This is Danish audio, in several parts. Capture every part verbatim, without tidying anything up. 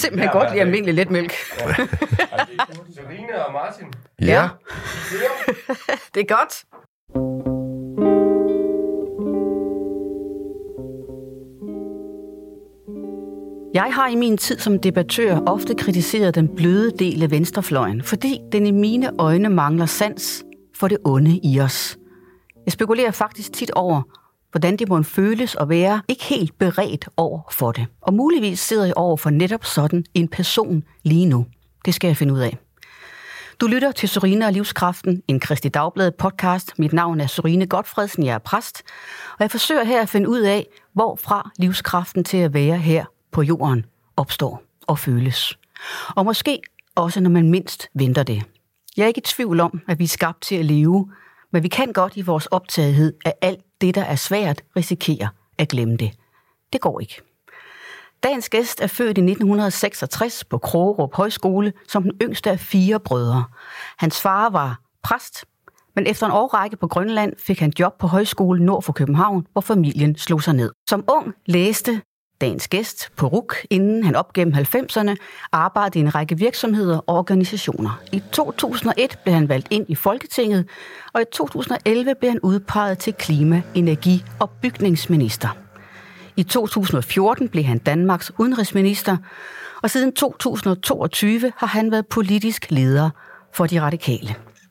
simpelthen godt lide almindelig letmælk. Ja. Serine og Martin. Ja. Det er godt. Jeg har i min tid som debattør ofte kritiseret den bløde del af venstrefløjen, fordi den i mine øjne mangler sans for det onde i os. Jeg spekulerer faktisk tit over, hvordan det må føles at være ikke helt beredt over for det. Og muligvis sidder jeg over for netop sådan en person lige nu. Det skal jeg finde ud af. Du lytter til Serine og Livskraften, en Kristi Dagblad podcast. Mit navn er Serine Gotfredsen, jeg er præst. Og jeg forsøger her at finde ud af, hvorfra livskraften til at være her på jorden opstår og føles. Og måske også, når man mindst venter det. Jeg er ikke i tvivl om, at vi er skabt til at leve, men vi kan godt i vores optagethed af alt det, der er svært, risikere at glemme det. Det går ikke. Dagens gæst er født i nitten seksogtres på Krogerup Højskole som den yngste af fire brødre. Hans far var præst, men efter en årrække på Grønland fik han job på højskole nord for København, hvor familien slog sig ned. Som ung læste dagens gæst på R U C, inden han op gennem halvfemserne arbejdede i en række virksomheder og organisationer. I to tusind og et blev han valgt ind i Folketinget, og i to tusind og elleve blev han udpeget til klima-, energi- og bygningsminister. I to tusind og fjorten blev han Danmarks udenrigsminister, og siden to tusind og toogtyve har han været politisk leder for De Radikale.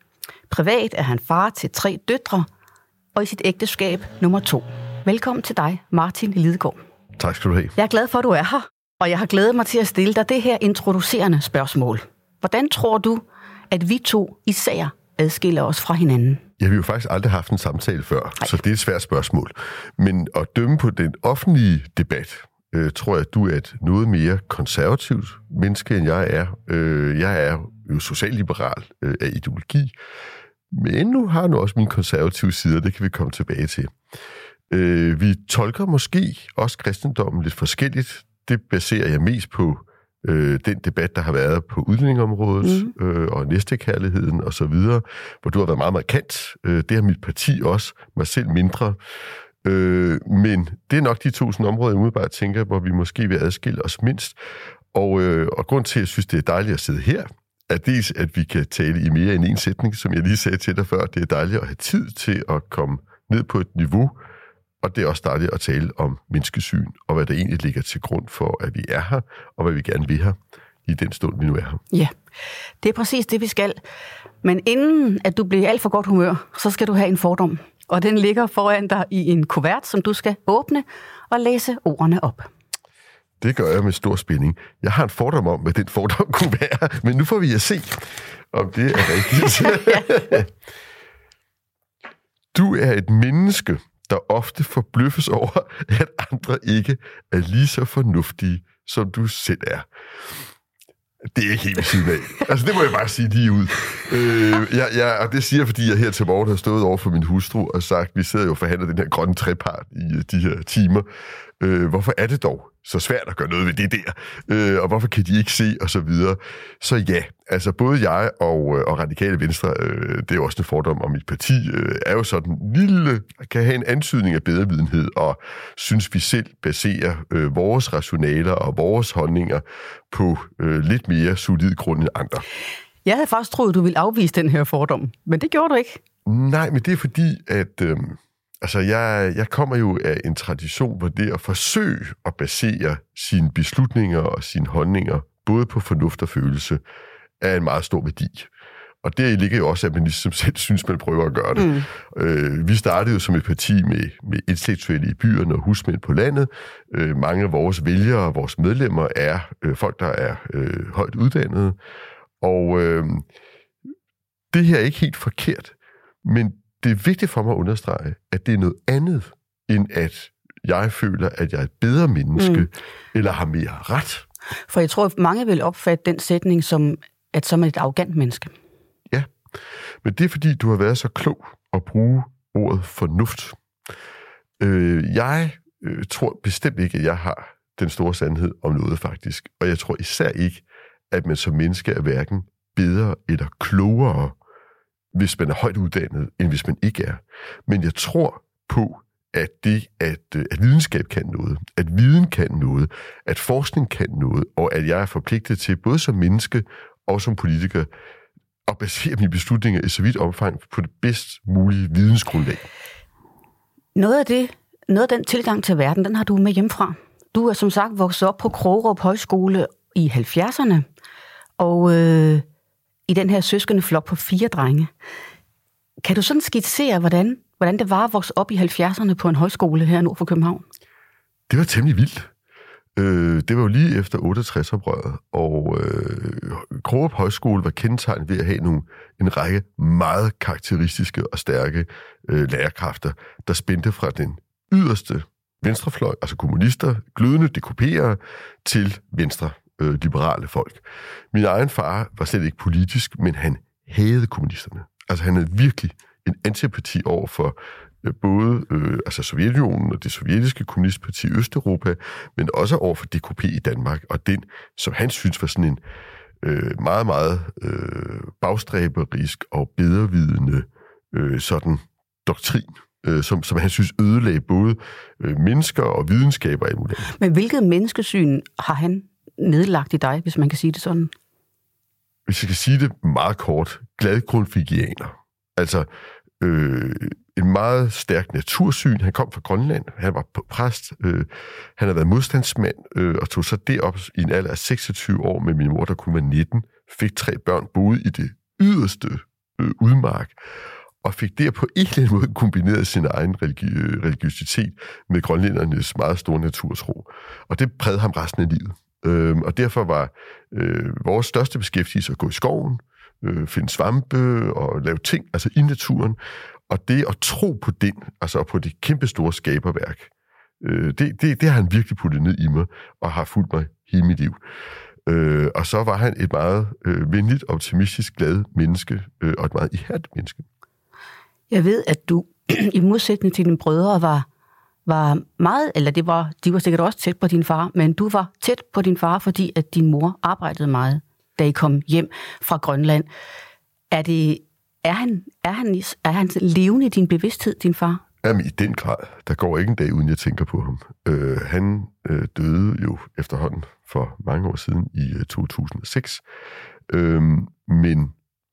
Privat er han far til tre døtre, og i sit ægteskab nummer to. Velkommen til dig, Martin Lidegaard. Tak skal du have. Jeg er glad for, at du er her, og jeg har glædet mig til at stille dig det her introducerende spørgsmål. Hvordan tror du, at vi to især adskiller os fra hinanden? Jeg har jo faktisk aldrig haft en samtale før, Ej. så det er et svært spørgsmål. Men at dømme på den offentlige debat, øh, tror jeg, at du er et noget mere konservativt menneske, end jeg er. Øh, jeg er jo socialliberal øh, af ideologi, men nu har jeg også mine konservative sider, det kan vi komme tilbage til. Øh, vi tolker måske også kristendommen lidt forskelligt. Det baserer jeg mest på øh, den debat, der har været på udlændingeområdet mm. øh, og næstekærligheden og så videre, hvor du har været meget markant. Øh, det har mit parti også, mig selv mindre. Øh, men det er nok de to sådan områder, jeg umiddelbart tænker, hvor vi måske vil adskille os mindst. Og, øh, og grund til, at jeg synes, det er dejligt at sidde her, er dels, at vi kan tale i mere end en sætning, som jeg lige sagde til dig før. Det er dejligt at have tid til at komme ned på et niveau, og det er også dejligt at tale om menneskesyn, og hvad der egentlig ligger til grund for, at vi er her, og hvad vi gerne vil her i den stund, vi nu er her. Ja, det er præcis det, vi skal. Men inden at du bliver alt for godt humør, så skal du have en fordom. Og den ligger foran dig i en kuvert, som du skal åbne og læse ordene op. Det gør jeg med stor spænding. Jeg har en fordom om, hvad den fordom kunne være, men nu får vi at se, om det er rigtigt. Du er et menneske, der ofte forbløffes over, at andre ikke er lige så fornuftige, som du selv er. Det er ikke helt ved siden af. Altså, det må jeg bare sige lige ud. Øh, jeg, jeg, og det siger jeg, fordi jeg her til morgen har stået over for min hustru og sagt, vi sidder jo og forhandler den her grønne trepart i de her timer. Øh, hvorfor er det dog så svært at gøre noget ved det der? Øh, og hvorfor kan de ikke se? Og så videre. Så ja, altså både jeg og, og Radikale Venstre, øh, det er jo også en fordom om mit parti, øh, er jo sådan lille, kan have en antydning af bedrevidenhed, og synes vi selv baserer øh, vores rationaler og vores holdninger på øh, lidt mere solid grund end andre. Jeg havde faktisk troet, du ville afvise den her fordom, men det gjorde du ikke. Nej, men det er fordi, at øh, altså jeg, jeg kommer jo af en tradition, hvor det at forsøge at basere sine beslutninger og sine holdninger, både på fornuft og følelse, er en meget stor værdi. Og der ligger jo også, at man ligesom selv synes, man prøver at gøre det. Mm. Øh, vi startede jo som et parti med, med intellektuelle i byerne og husmænd på landet. Øh, mange af vores vælgere og vores medlemmer er øh, folk, der er øh, højt uddannede. Og øh, det her er ikke helt forkert, men det er vigtigt for mig at understrege, at det er noget andet, end at jeg føler, at jeg er et bedre menneske, mm. eller har mere ret. For jeg tror, at mange vil opfatte den sætning som, at som et arrogant menneske. Ja, men det er fordi, du har været så klog at bruge ordet fornuft. Øh, jeg øh, tror bestemt ikke, at jeg har den store sandhed om noget faktisk. Og jeg tror især ikke, at man som menneske er hverken bedre eller klogere, hvis man er højt uddannet, end hvis man ikke er. Men jeg tror på, at det, at, at videnskab kan noget, at viden kan noget, at forskning kan noget, og at jeg er forpligtet til, både som menneske og som politiker, at basere mine beslutninger i så vidt omfang på det bedst mulige vidensgrundlag. Noget af det, noget af den tilgang til verden, den har du med hjemmefra. Du er som sagt vokset op på Krogerup Højskole i halvfjerdserne, og øh, i den her søskende flok på fire drenge. Kan du sådan skitsere, hvordan, hvordan det var at vokse op i halvfjerdserne på en højskole her nord for København? Det var temmelig vildt. Øh, det var jo lige efter otteogtres-oprøret, og øh, Krogerup Højskole var kendetegnet ved at have nogle, en række meget karakteristiske og stærke øh, lærerkræfter, der spændte fra den yderste venstrefløj, altså kommunister, glødende D K P'ere, til venstre øh, liberale folk. Min egen far var slet ikke politisk, men han hadede kommunisterne. Altså han havde virkelig en antipati over for øh, både øh, altså Sovjetunionen og det sovjetiske kommunistparti i Østeuropa, men også over for D K P i Danmark, og den, som han synes var sådan en øh, meget, meget øh, bagstræberisk og bedrevidende øh, sådan doktrin, øh, som, som han synes ødelagde både øh, mennesker og videnskaber i mulighed. Men hvilket menneskesyn har han nedlagt i dig, hvis man kan sige det sådan? Hvis jeg kan sige det meget kort, glad grundtvigianer. Altså øh, en meget stærk natursyn. Han kom fra Grønland, han var præst, øh, han har været modstandsmand, øh, og tog så derop i en alder af seksogtyve år med min mor, der kun var nitten, fik tre børn, boede i det yderste øh, udmark, og fik der på en eller anden måde kombineret sin egen religi- religiøsitet med grønlændernes meget store naturtro. Og det prægede ham resten af livet. Øh, og derfor var øh, vores største beskæftigelse at gå i skoven, øh, finde svampe og lave ting, altså i naturen. Og det at tro på den, altså på det kæmpe store skaberværk, øh, det, det, det har han virkelig puttet ned i mig, og har fulgt mig hele mit liv. Øh, og så var han et meget øh, venligt, optimistisk, glad menneske, øh, og et meget ihærdigt menneske. Jeg ved, at du i modsætning til dine brødre var, var meget, eller det var, de var sikkert også tæt på din far, men du var tæt på din far, fordi at din mor arbejdede meget, da I kom hjem fra Grønland. Er det, er han, er han, er han levende i din bevidsthed, din far? Jamen i den grad. Der går ikke en dag, uden jeg tænker på ham. Øh, han øh, døde jo efterhånden for mange år siden i øh, to tusind og seks. Øh, men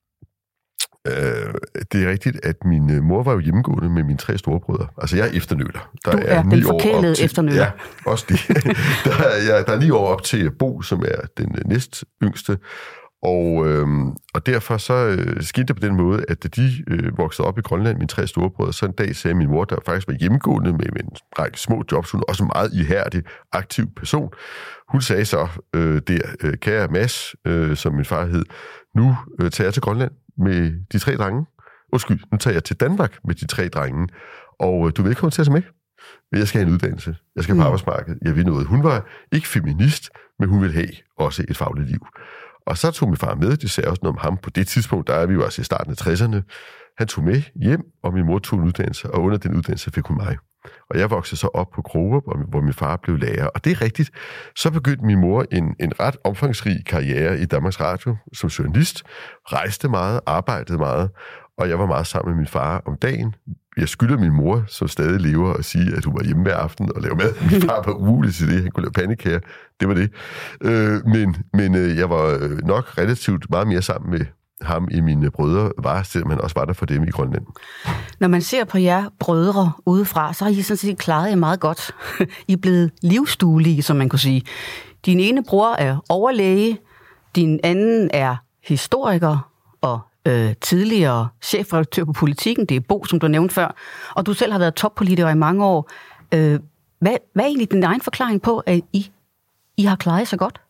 øh, det er rigtigt, at min øh, mor var jo hjemmegående med mine tre storebrødre. Altså jeg er efternøler. Der du er, er den forkælede efternøler. Ja, også det. der, er, ja, der er ni år op til Bo, som er den øh, næst yngste. Og, øhm, og derfor så øh, skete det på den måde, at da de øh, voksede op i Grønland, mine tre storebrødre, så en dag sagde min mor, der faktisk var hjemmegående med, med en række små jobs, hun er også en meget ihærdig, aktiv person. Hun sagde så, øh, der, øh, kære Mads, øh, som min far hed, nu øh, tager jeg til Grønland med de tre drenge. Undskyld, nu tager jeg til Danmark med de tre drenge, og øh, du er velkommen til at tage med. Jeg skal have en uddannelse. Jeg skal på arbejdsmarkedet. Jeg vil noget. Hun var ikke feminist, men hun ville have også et fagligt liv. Og så tog min far med, det sagde også noget om ham. På det tidspunkt, der er vi jo altså i starten af tresserne. Han tog med hjem, og min mor tog en uddannelse, og under den uddannelse fik hun mig. Og jeg voksede så op på Krogerup, hvor min far blev lærer. Og det er rigtigt. Så begyndte min mor en, en ret omfangsrig karriere i Danmarks Radio som journalist. Rejste meget, arbejdede meget, og jeg var meget sammen med min far om dagen. Jeg skylder min mor, som stadig lever, at sige, at hun var hjemme hver aften og lavede mad. Min far var umulig til det. Han kunne lave pandekager. Det var det. Øh, men men øh, jeg var nok relativt meget mere sammen med ham i mine brødre, var, selvom han også var der for dem i Grønland. Når man ser på jer brødre udefra, så har I sådan set klaret jer meget godt. I er blevet livsduelige, som man kunne sige. Din ene bror er overlæge, din anden er historiker og Øh, tidligere chefredaktør på Politikken, det er Bo, som du nævnte før, og du selv har været toppolitiker i mange år. Øh, hvad, hvad er egentlig din egen forklaring på, at I, I har klaret så godt?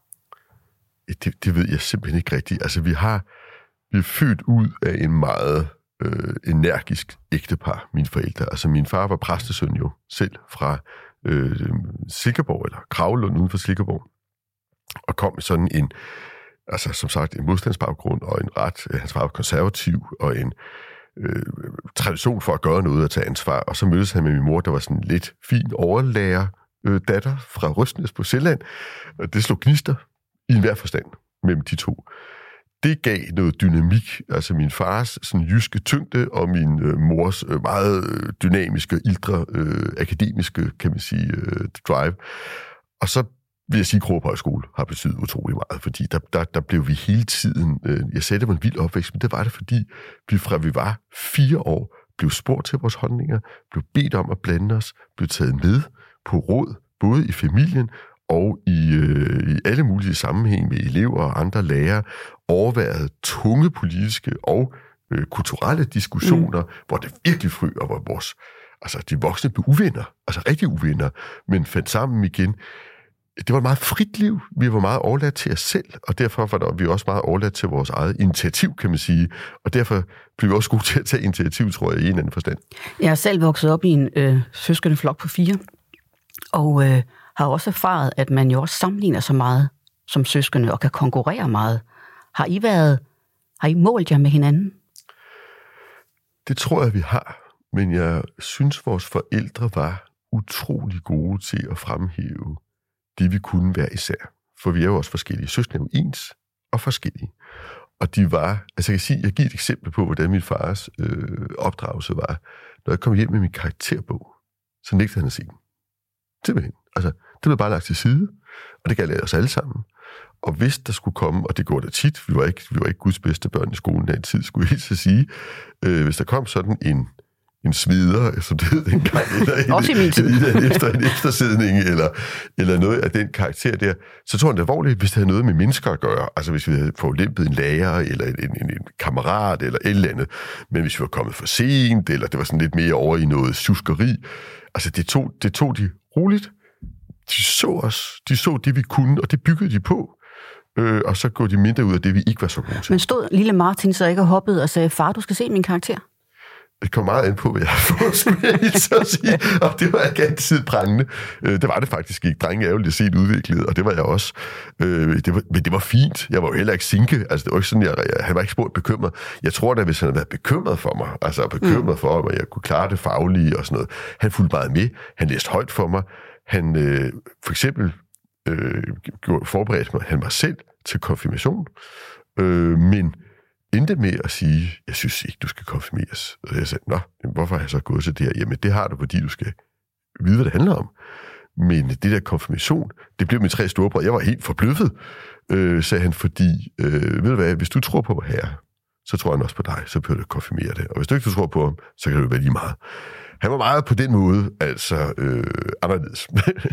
Det, det ved jeg simpelthen ikke rigtigt. Altså, vi har vi er født ud af en meget øh, energisk ægtepar, mine forældre. Altså, min far var præstesøn jo selv fra øh, Silkeborg, eller Kravlund uden for Silkeborg, og kom med sådan en altså som sagt en modstandsbaggrund og en ret, hans far var konservativ og en øh, tradition for at gøre noget og tage ansvar. Og så mødtes han med min mor, der var sådan en lidt fin overlærer øh, datter fra Røstnæs på Sjælland. Og det slog gnister i enhver forstand mellem de to. det gav noget dynamik. Altså min fars sådan jyske tyngde, og min øh, mors øh, meget øh, dynamiske, ildre, øh, akademiske, kan man sige, øh, drive. Og så vil jeg sige, at Krogerup Højskole har betydet utrolig meget, fordi der, der, der blev vi hele tiden... Øh, jeg sagde, det var en vild opvækst, men det var det, fordi vi fra vi var fire år, blev spurgt til vores holdninger, blev bedt om at blande os, blev taget med på råd, både i familien og i, øh, i alle mulige sammenhæng med elever og andre lærere, overværet tunge politiske og øh, kulturelle diskussioner, mm. hvor det virkelig frø, og hvor vores, altså de voksne blev uvenner, altså rigtig uvenner, men fandt sammen igen. Det var et meget frit liv. Vi var meget overladt til os selv, og derfor var der, vi også meget overladt til vores eget initiativ, kan man sige. Og derfor blev vi også gode til at tage initiativ, tror jeg, i en eller anden forstand. Jeg har selv vokset op i en øh, søskende flok på fire, og øh, har også erfaret, at man jo også sammenligner så meget som søskende og kan konkurrere meget. Har I været, har I målt jer med hinanden? Det tror jeg, vi har. Men jeg synes, vores forældre var utrolig gode til at fremhæve det, vi kunne være især. For vi er jo også forskellige. Søskende er jo ens og forskellige. Og de var... Altså jeg kan sige, jeg giver et eksempel på, hvordan min fars øh, opdragelse var. Når jeg kom hjem med min karakterbog, så nægtede han at se den. Simpelthen. Altså, det blev bare lagt til side, og det galt os alle sammen. Og hvis der skulle komme, og det går da tit, vi var ikke, vi var ikke Guds bedste børn i skolen den tid, skulle jeg helt så sige, øh, hvis der kom sådan en en smider, som det hed dengang, eller en, også i min tid. En, en, efter, en eftersidning, eller, eller noget af den karakter der, så tror han det alvorligt, hvis det havde noget med mennesker at gøre, altså hvis vi havde forulempet en lærer, eller en, en, en kammerat, eller et eller andet, men hvis vi var kommet for sent, eller det var sådan lidt mere over i noget sjuskeri, altså det tog, det tog de roligt, de så os, de så det, vi kunne, og det byggede de på, øh, og så går de mindre ud af det, vi ikke var så gode til. Men stod lille Martin så ikke og hoppede og sagde, far, du skal se min karakter? Det kom meget an på, hvad jeg har fået, skulle jeg helt så sige. Og det var ikke altid prangende. Det var det faktisk ikke. Drenge er jo lidt set udviklet, og det var jeg også. Det var, men det var fint. Jeg var jo heller ikke sinke. Altså, det var ikke sådan, jeg, jeg, han var ikke spurgt bekymret. Jeg tror da, hvis han havde været bekymret for mig, altså bekymret mm. for mig, at jeg kunne klare det faglige og sådan noget. Han fulgte meget med. Han læste højt for mig. Han øh, for eksempel øh, forberedte mig, han var selv til konfirmation. Øh, men endte med at sige, jeg synes ikke, du skal konfirmeres. Og jeg sagde, nå, hvorfor har jeg så gået til det her? Jamen, det har du, fordi du skal vide, hvad det handler om. Men det der konfirmation, det blev mine tre storebrødre. Jeg var helt forbløffet, øh, sagde han, fordi, øh, ved du hvad, hvis du tror på mig her, så tror han også på dig, så behøver du konfirmere det. Og hvis du ikke tror på ham, så kan det være lige meget. Han var meget på den måde, altså øh, anderledes.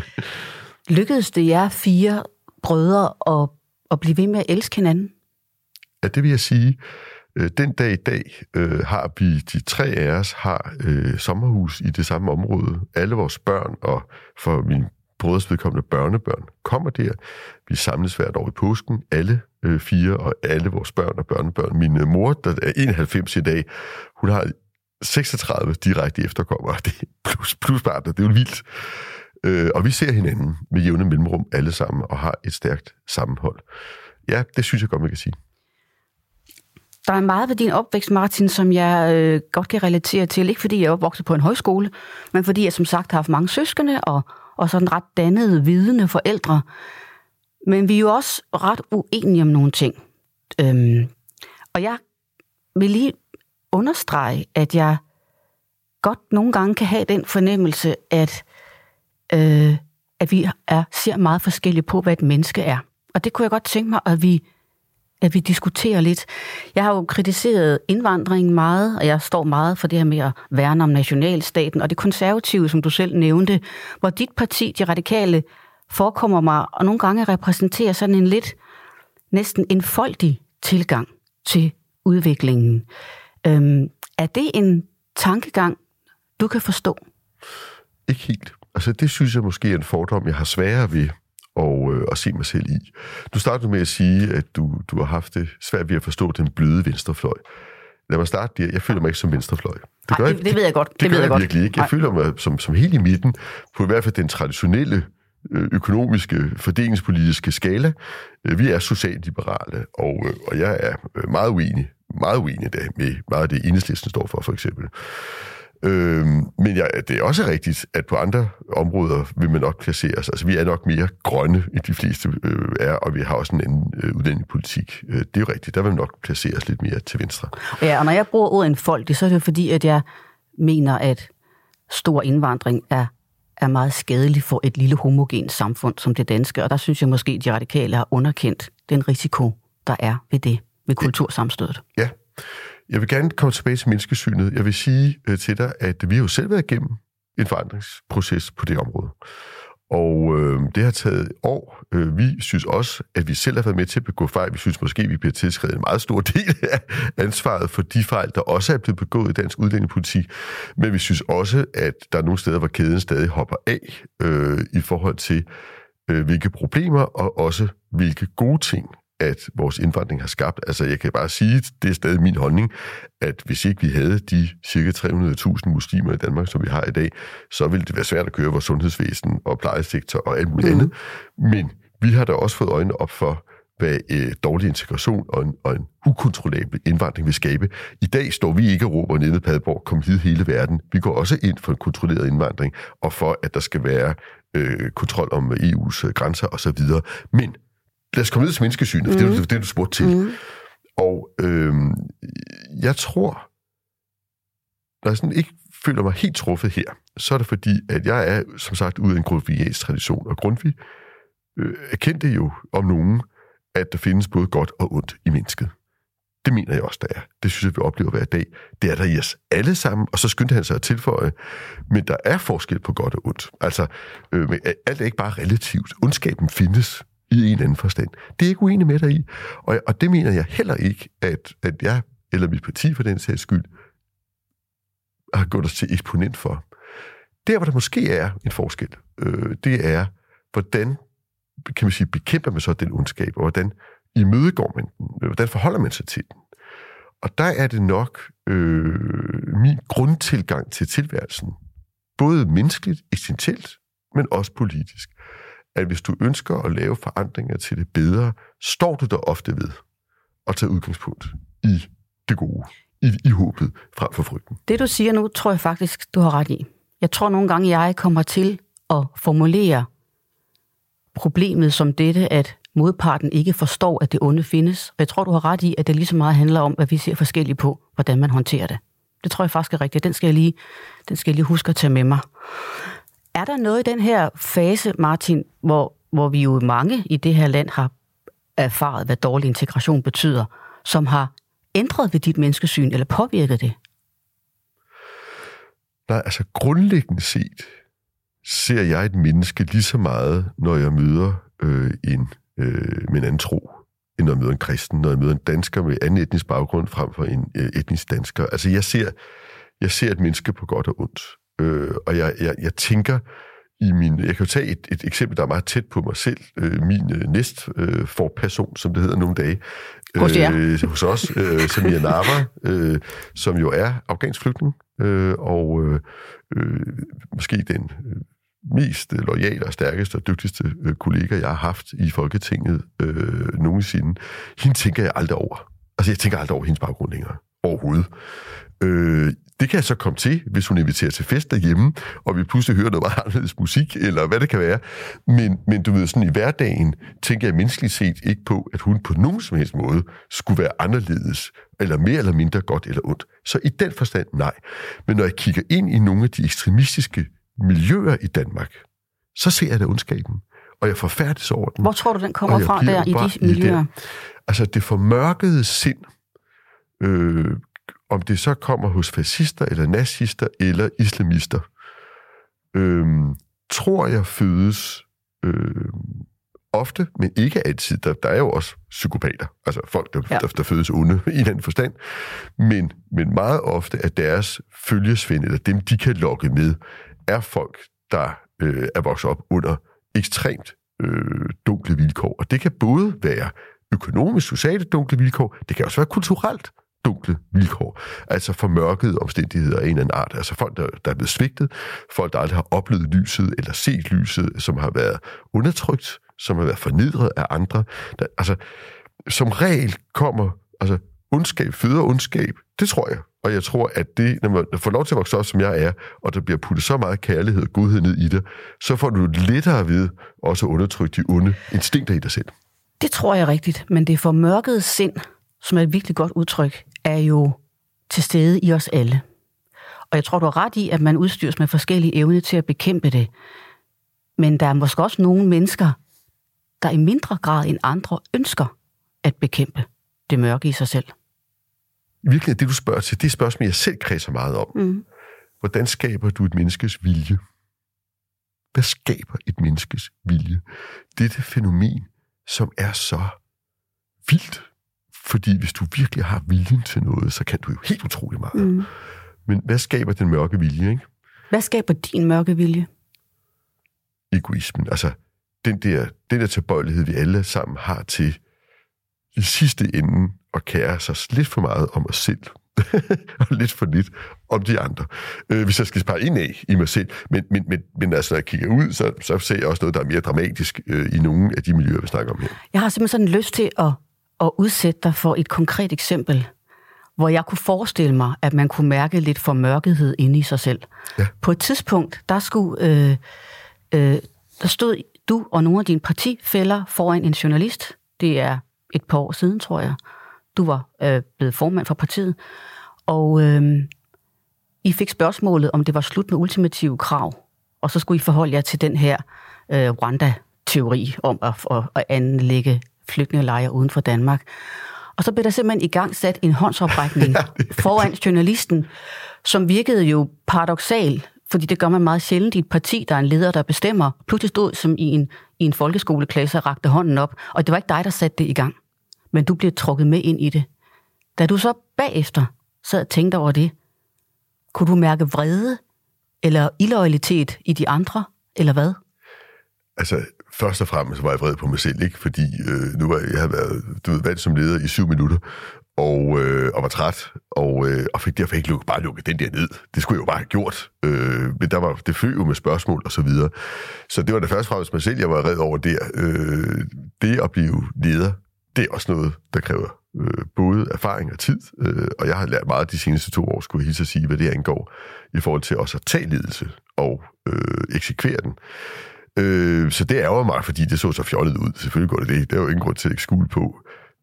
Lykkedes det jer fire brødre at, at blive ved med at elske hinanden? Ja, det vil jeg sige. Den dag i dag øh, har vi, de tre af os, har øh, sommerhus i det samme område. Alle vores børn, og for min brødres vedkommende børnebørn, kommer der. Vi samles hvert år i påsken, alle øh, fire, og alle vores børn og børnebørn. Min øh, mor, der er enoghalvfems i dag, hun har seksogtredive direkte efterkommere. Det er plus, plus barn, det er jo vildt. Øh, og vi ser hinanden med jævne mellemrum alle sammen, og har et stærkt sammenhold. Ja, det synes jeg godt, man kan sige. Der er meget ved din opvækst, Martin, som jeg øh, godt kan relatere til. Ikke fordi jeg er opvokset på en højskole, men fordi jeg som sagt har haft mange søskende og, og sådan ret dannede, vidende forældre. Men vi er jo også ret uenige om nogle ting. Øhm, og jeg vil lige understrege, at jeg godt nogle gange kan have den fornemmelse, at, øh, at vi er, ser meget forskelligt på, hvad et menneske er. Og det kunne jeg godt tænke mig, at vi at vi diskuterer lidt. Jeg har jo kritiseret indvandringen meget, og jeg står meget for det her med at værne om nationalstaten, og det konservative, som du selv nævnte, hvor dit parti, De Radikale, forekommer mig, og nogle gange repræsenterer sådan en lidt næsten enfoldig tilgang til udviklingen. Øhm, er det en tankegang, du kan forstå? Ikke helt. Altså, det synes jeg måske er en fordom, jeg har sværere ved og øh, at se mig selv i. Du startede med at sige, at du, du har haft det svært ved at forstå den bløde venstrefløj. Lad mig starte der. Jeg føler mig ikke som venstrefløj. Det, gør Ej, det, jeg, det ved jeg godt. Det, det ved gør jeg, jeg virkelig ikke. Jeg Ej. føler mig som, som helt i midten på i hvert fald den traditionelle økonomiske, fordelingspolitiske skala. Vi er socialliberale, og, og jeg er meget uenig, meget uenig da, med meget af det, Enhedslisten står for, for eksempel. Øhm, men ja, det er også rigtigt, at på andre områder vil man nok placere os. Altså, vi er nok mere grønne, end de fleste øh, er, og vi har også en anden øh, udlændingepolitik. Øh, det er jo rigtigt, der vil man nok placere os lidt mere til venstre. Ja, og når jeg bruger ordet enfoldig, så er det fordi, at jeg mener, at stor indvandring er, er meget skadelig for et lille homogent samfund som det danske, og der synes jeg måske, at de radikale har underkendt den risiko, der er ved det, ved kultursammenstødet. Ja. Jeg vil gerne komme tilbage til menneskesynet. Jeg vil sige øh, til dig, at vi har jo selv været igennem en forandringsproces på det område. Og øh, det har taget år. Øh, vi synes også, at vi selv har været med til at begå fejl. Vi synes måske, at vi bliver tilskrevet en meget stor del af ansvaret for de fejl, der også er blevet begået i dansk udlændingepolitik. Men vi synes også, at der er nogle steder, hvor kæden stadig hopper af øh, i forhold til, øh, hvilke problemer og også hvilke gode ting, at vores indvandring har skabt. Altså, jeg kan bare sige, det er stadig min holdning, at hvis ikke vi havde de cirka tre hundrede tusind muslimer i Danmark, som vi har i dag, så ville det være svært at køre vores sundhedsvæsen og plejesektor og alt muligt mm. andet. Men vi har da også fået øjnene op for, hvad øh, dårlig integration og en, og en ukontrollabel indvandring vil skabe. I dag står vi ikke og råber nede ved Padborg, kom hid hele verden. Vi går også ind for en kontrolleret indvandring, og for, at der skal være øh, kontrol om E U's øh, grænser osv. Men lad os komme ned til menneskesynet, for mm. det er det, du spurgte til. Mm. Og øh, jeg tror, når jeg sådan ikke føler mig helt truffet her, så er det fordi, at jeg er, som sagt, ude af en grundtvigiansk tradition. Og Grundtvig øh, erkendte jo om nogen, at der findes både godt og ondt i mennesket. Det mener jeg også, der er. Det synes jeg, vi oplever hver dag. Det er der i os alle sammen, og så skyndte han sig at tilføje, men der er forskel på godt og ondt. Altså, øh, men alt er ikke bare relativt. Ondskaben findes i en anden forstand. Det er jeg ikke uenig med dig i. Og, og det mener jeg heller ikke, at, at jeg, eller mit parti for den sags skyld, har gået os til eksponent for. Der, hvor der måske er en forskel, øh, det er, hvordan, kan man sige, bekæmper man så den ondskab, og hvordan imødegår man den, hvordan forholder man sig til den. Og der er det nok øh, min grundtilgang til tilværelsen, både menneskeligt, essentielt, men også politisk, at hvis du ønsker at lave forandringer til det bedre, står du der ofte ved at tage udgangspunkt i det gode, i, i håbet frem for frygten. Det du siger nu, tror jeg faktisk, du har ret i. Jeg tror nogle gange, jeg kommer til at formulere problemet som dette, at modparten ikke forstår, at det onde findes. Og jeg tror, du har ret i, at det lige så meget handler om, at vi ser forskelligt på, hvordan man håndterer det. Det tror jeg faktisk er rigtigt. Den skal jeg lige, den skal jeg lige huske at tage med mig. Er der noget i den her fase, Martin, hvor, hvor vi jo mange i det her land har erfaret, hvad dårlig integration betyder, som har ændret ved dit menneskesyn eller påvirket det? Nej, altså grundlæggende set ser jeg et menneske lige så meget, når jeg møder øh, en øh, med en anden tro, end når jeg møder en kristen, når jeg møder en dansker med anden etnisk baggrund frem for en øh, etnisk dansker. Altså jeg ser, jeg ser et menneske på godt og ondt. Øh, og jeg, jeg, jeg tænker i min... Jeg kan jo tage et, et eksempel, der er meget tæt på mig selv. Øh, min øh, næst øh, forperson, som det hedder nogle dage. Hos jer? Øh, hos os, øh, Samir Navar, øh, som jo er afghansk flygtning, øh, og øh, øh, måske den øh, mest loyale og stærkeste og dygtigste øh, kollega, jeg har haft i Folketinget øh, nogensinde. Hende tænker jeg aldrig over. Altså, jeg tænker aldrig over hendes baggrund længere. Overhovedet. Øh, det kan jeg så komme til, hvis hun inviterer til fest derhjemme, og vi pludselig hører noget meget anderledes musik, eller hvad det kan være. Men, men du ved, sådan i hverdagen tænker jeg menneskeligt set ikke på, at hun på nogen som helst måde skulle være anderledes, eller mere eller mindre godt eller ondt. Så i den forstand, nej. Men når jeg kigger ind i nogle af de ekstremistiske miljøer i Danmark, så ser jeg da ondskaben, og jeg forfærdes over den. Hvor tror du, den kommer fra der i de miljøer? I altså det formørkede sind, øh, om det så kommer hos fascister, eller nazister, eller islamister, øh, tror jeg fødes øh, ofte, men ikke altid. Der, der er jo også psykopater, altså folk, der, ja. der, der fødes onde i en anden forstand, men, men meget ofte er deres følgesvend, eller dem, de kan lokke med, er folk, der øh, er vokset op under ekstremt øh, dunkle vilkår. Og det kan både være økonomisk, socialt dunkle vilkår, det kan også være kulturelt dunkle vilkår. Altså formørkede omstændigheder af en eller anden art. Altså folk, der, der er blevet svigtet, folk, der aldrig har oplevet lyset eller set lyset, som har været undertrykt, som har været fornedret af andre. Der, altså, som regel kommer altså, ondskab føder ondskab, det tror jeg. Og jeg tror, at det, når man får lov til at vokse op, som jeg er, og der bliver puttet så meget kærlighed og godhed ned i dig, så får du lettere ved også at undertrykke de onde instinkter i dig selv. Det tror jeg er rigtigt, men det formørkede sind, som er et virkelig godt udtryk, er jo til stede i os alle. Og jeg tror, du har ret i, at man udstyres med forskellige evner til at bekæmpe det. Men der er måske også nogle mennesker, der i mindre grad end andre ønsker at bekæmpe det mørke i sig selv. I virkeligheden, det du spørger til, det er et spørgsmål, jeg selv kredser meget om. Mm. Hvordan skaber du et menneskes vilje? Hvad skaber et menneskes vilje? Dette fænomen, som er så vildt. Fordi hvis du virkelig har viljen til noget, så kan du jo helt utrolig meget. Mm. Men hvad skaber den mørke vilje, ikke? Hvad skaber din mørke vilje? Egoismen. Altså, den der, den der tilbøjelighed, vi alle sammen har til i sidste ende at kære sig lidt for meget om os selv. og lidt for lidt om de andre. Øh, hvis jeg skal spare ind af i mig selv. Men, men, men, men altså, når jeg kigger ud, så, så ser jeg også noget, der er mere dramatisk øh, i nogle af de miljøer, vi snakker om her. Jeg har simpelthen sådan lyst til at, at udsætte dig for et konkret eksempel, hvor jeg kunne forestille mig, at man kunne mærke lidt formørkethed inde i sig selv. Ja. På et tidspunkt, der skulle øh, øh, der stod du og nogle af dine partifæller foran en journalist. Det er et par år siden, tror jeg. Du var øh, blevet formand for partiet. Og øh, I fik spørgsmålet, om det var slut med ultimative krav. Og så skulle I forholde jer til den her øh, Rwanda-teori om at, at, at anlægge flygtningelejre uden for Danmark. Og så blev der simpelthen i gang sat en håndsoprækning foran journalisten, som virkede jo paradoksal, fordi det gør man meget sjældent i et parti, der er en leder, der bestemmer. Pludselig stod som i en, i en folkeskoleklasse og rakte hånden op, og det var ikke dig, der satte det i gang. Men du blev trukket med ind i det. Da du så bagefter sad og tænkte over det, kunne du mærke vrede eller illoyalitet i de andre, eller hvad? Altså, først og fremmest var jeg vred på mig selv, ikke? Fordi øh, nu var jeg, jeg havde været du ved, valgt som leder i syv minutter, og, øh, og var træt, og, øh, og fik derfor ikke lukket, bare lukket den der ned. Det skulle jeg jo bare have gjort. Øh, men der var, det føg jo med spørgsmål og så videre. Så det var da først og fremmest mig selv, jeg var vred over der. Øh, det at blive leder, det er også noget, der kræver øh, både erfaring og tid, øh, og jeg har lært meget de seneste to år, skulle jeg hilse at sige, hvad det angår, i forhold til også at tage ledelse og øh, eksekvere den. Øh, så det ærger mig, fordi det så så fjollet ud. Selvfølgelig går det det. Der er jo ingen grund til at ikke skule på.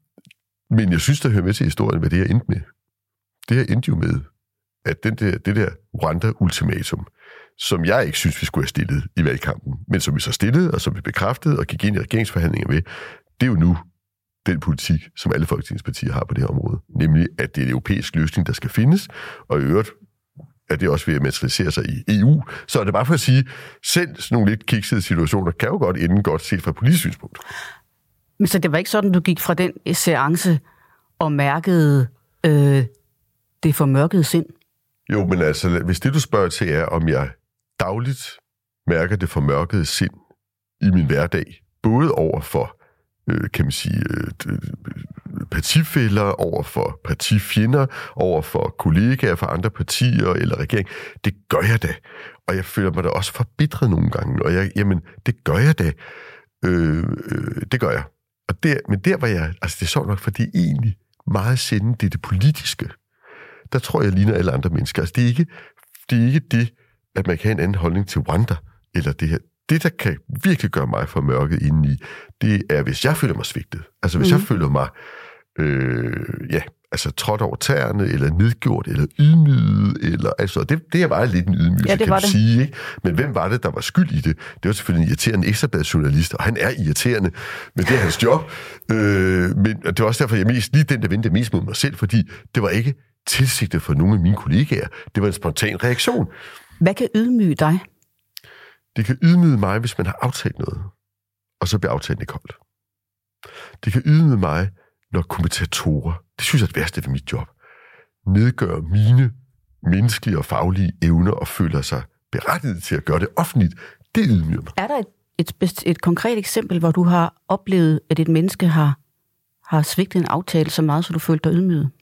Men jeg synes, der hører med til historien, hvad det her endte med. Det her endte jo med, at den der, det der Rwanda-ultimatum, som jeg ikke synes, vi skulle have stillet i valgkampen, men som vi så stillede, og som vi bekræftede og gik ind i regeringsforhandlinger med, det er jo nu den politik, som alle folketingspartier har på det her område. Nemlig, at det er en europæisk løsning, der skal findes, og i øvrigt at det også ved at materialisere sig i E U. Så er det bare for at sige, selv sådan nogle lidt kiksede situationer kan jo godt ende godt set fra et politisk synspunkt. Men så det var ikke sådan, du gik fra den seance og mærkede øh, det formørkede sind? Jo, men altså, hvis det du spørger til er, om jeg dagligt mærker det formørkede sind i min hverdag, både over for kan man sige, partifæller, over for partifjender, over for kollegaer fra andre partier eller regering. Det gør jeg da. Og jeg føler mig da også forbitret nogle gange. Og jeg, jamen, det gør jeg da. Øh, øh, det gør jeg. Og der, men der var jeg, altså det er så nok, fordi egentlig meget sjældent det er det politiske. Der tror jeg, ligner alle andre mennesker. Altså det er ikke det, er ikke det at man kan have en anden holdning til Rwanda, eller det her. Det, der kan virkelig gøre mig for mørket indeni, det er, hvis jeg føler mig svigtet. Altså, hvis mm. jeg føler mig, øh, ja, altså trådt over tæerne, eller nedgjort, eller ydmyget, eller altså, det, det var lidt en ydmygelse, ja, kan man sige, ikke? Men hvem var det, der var skyld i det? Det var selvfølgelig en irriterende ekstrabladsjournalist, og han er irriterende, men det er hans job. Øh, men det var også derfor, jeg mest lige den, der vendte mest mod mig selv, fordi det var ikke tilsigtet for nogle af mine kollegaer. Det var en spontan reaktion. Hvad kan ydmyge dig? Det kan ydmyge mig, hvis man har aftalt noget, og så bliver aftalen ikke holdt. Det kan ydmyge mig, når kommentatorer, det synes jeg er det værste ved mit job, nedgør mine menneskelige og faglige evner og føler sig berettiget til at gøre det offentligt. Det ydmyger mig. Er der et, et, et konkret eksempel, hvor du har oplevet, at et menneske har, har svigtet en aftale så meget, så du følte dig ydmyget?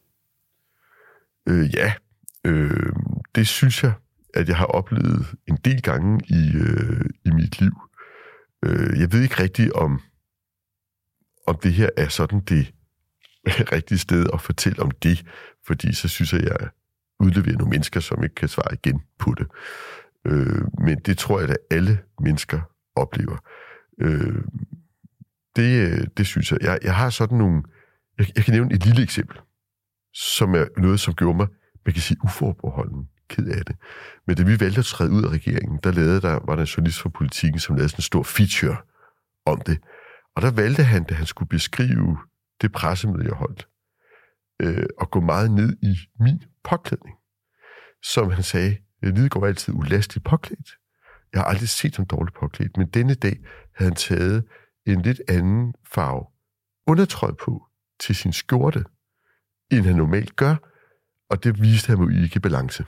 Øh, ja, øh, det synes jeg, at jeg har oplevet en del gange i, øh, i mit liv. Øh, jeg ved ikke rigtigt, om, om det her er sådan det rigtige sted at fortælle om det, fordi så synes jeg, at jeg udleverer nogle mennesker, som ikke kan svare igen på det. Øh, men det tror jeg, at alle mennesker oplever. Øh, det, det synes jeg. jeg. Jeg har sådan nogle... Jeg, jeg kan nævne et lille eksempel, som er noget, som gjorde mig, man kan sige, uforbeholden ked af det. Men da vi valgte at træde ud af regeringen, der, lavede der var der en journalist fra Politikken, som lavede sådan en stor feature om det. Og der valgte han, da han skulle beskrive det pressemøde, jeg holdt, øh, at gå meget ned i min påklædning. Som han sagde, Lidegaard var altid ulastigt påklædt. Jeg har aldrig set ham dårligt påklædt, men denne dag havde han taget en lidt anden farve undertrøj på til sin skjorte, end han normalt gør, og det viste ham jo ikke balance.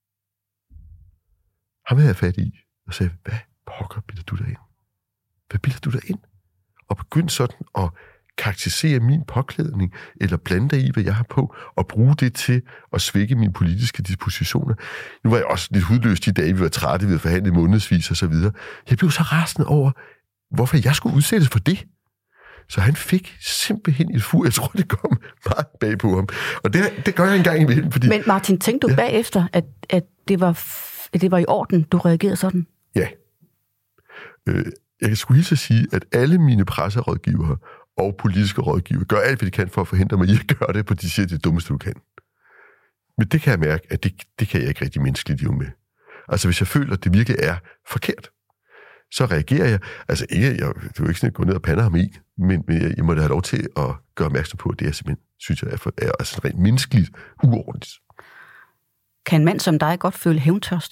Ham havde jeg fat i, og sagde, hvad pokker bilder du dig ind? Hvad bilder du dig ind? Og begyndte sådan at karakterisere min påklædning, eller blande dig i, hvad jeg har på, og bruge det til at svække mine politiske dispositioner. Nu var jeg også lidt hudløs de dage, vi var trætte, vi havde forhandlet månedsvis og så videre. Jeg blev så rasende over, hvorfor jeg skulle udsættes for det. Så han fik simpelthen et fur. Jeg tror, det kom meget bag på ham. Og det, det gør jeg engang imellem. Fordi, Men Martin, tænkte du ja. bagefter, at, at, det var, at det var i orden, du reagerede sådan? Ja. Øh, jeg skulle hilse at sige, at alle mine presserådgivere og politiske rådgivere gør alt, hvad de kan for at forhindre mig i at gøre det, for de siger, at det er det dummeste, du kan. Men det kan jeg mærke, at det, det kan jeg ikke rigtig menneskeligt leve med. Altså, hvis jeg føler, at det virkelig er forkert, så reagerer jeg. Altså, ikke, jeg, det er jo ikke sådan, at gå ned og pande ham i, men, men jeg, jeg må da have lov til at gøre opmærksom på, at det er simpelthen, synes jeg, er, for, er altså rent menneskeligt uordentligt. Kan en mand som dig godt føle hævntørst?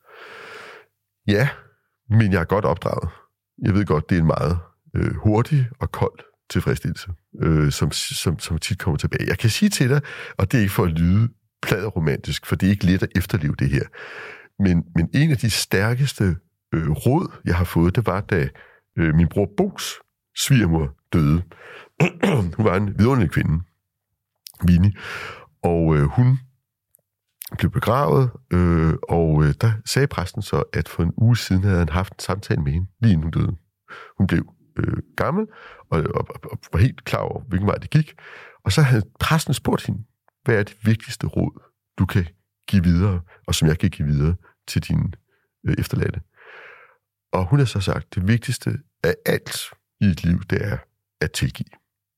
Ja, men jeg er godt opdraget. Jeg ved godt, det er en meget øh, hurtig og kold tilfredsstillelse, øh, som, som, som tit kommer tilbage. Jeg kan sige til dig, og det er ikke for at lyde pladeromantisk, for det er ikke let at efterleve det her, men, men en af de stærkeste øh, råd, jeg har fået, det var, da øh, min bror Bo's svigermor døde. Hun var en vidunderlig kvinde, Vinnie, og øh, hun blev begravet, øh, og øh, der sagde præsten så, at for en uge siden havde han haft en samtale med hende, lige inden hun døde. Hun blev øh, gammel, og, og, og var helt klar over, hvilken vej det gik. Og så havde præsten spurgt hende, hvad er det vigtigste råd, du kan give videre, og som jeg kan give videre til dine øh, efterladte. Og hun har så sagt, det vigtigste af alt i et liv, det er at tilgive.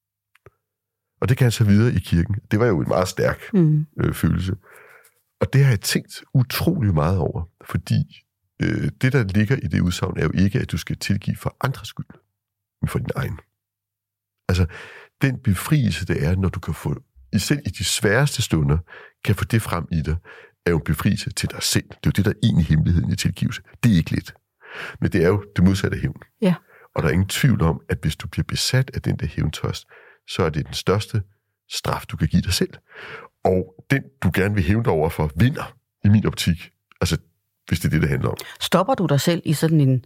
Og det kan han så videre i kirken. Det var jo en meget stærk mm. øh, følelse. Og det har jeg tænkt utrolig meget over, fordi øh, det, der ligger i det udsagn, er jo ikke, at du skal tilgive for andres skyld, men for din egen. Altså, den befrielse, det er, når du kan få, selv i de sværeste stunder, kan få det frem i dig, er jo en befrielse til dig selv. Det er jo det, der er egentlig hemmeligheden i tilgivelse. Det er ikke let. Men det er jo det modsatte af hævn. Ja. Og der er ingen tvivl om, at hvis du bliver besat af den der hævntørst, så er det den største straf, du kan give dig selv. Og den, du gerne vil hævne dig over for, vinder i min optik. Altså, hvis det er det, det handler om. Stopper du dig selv i sådan en,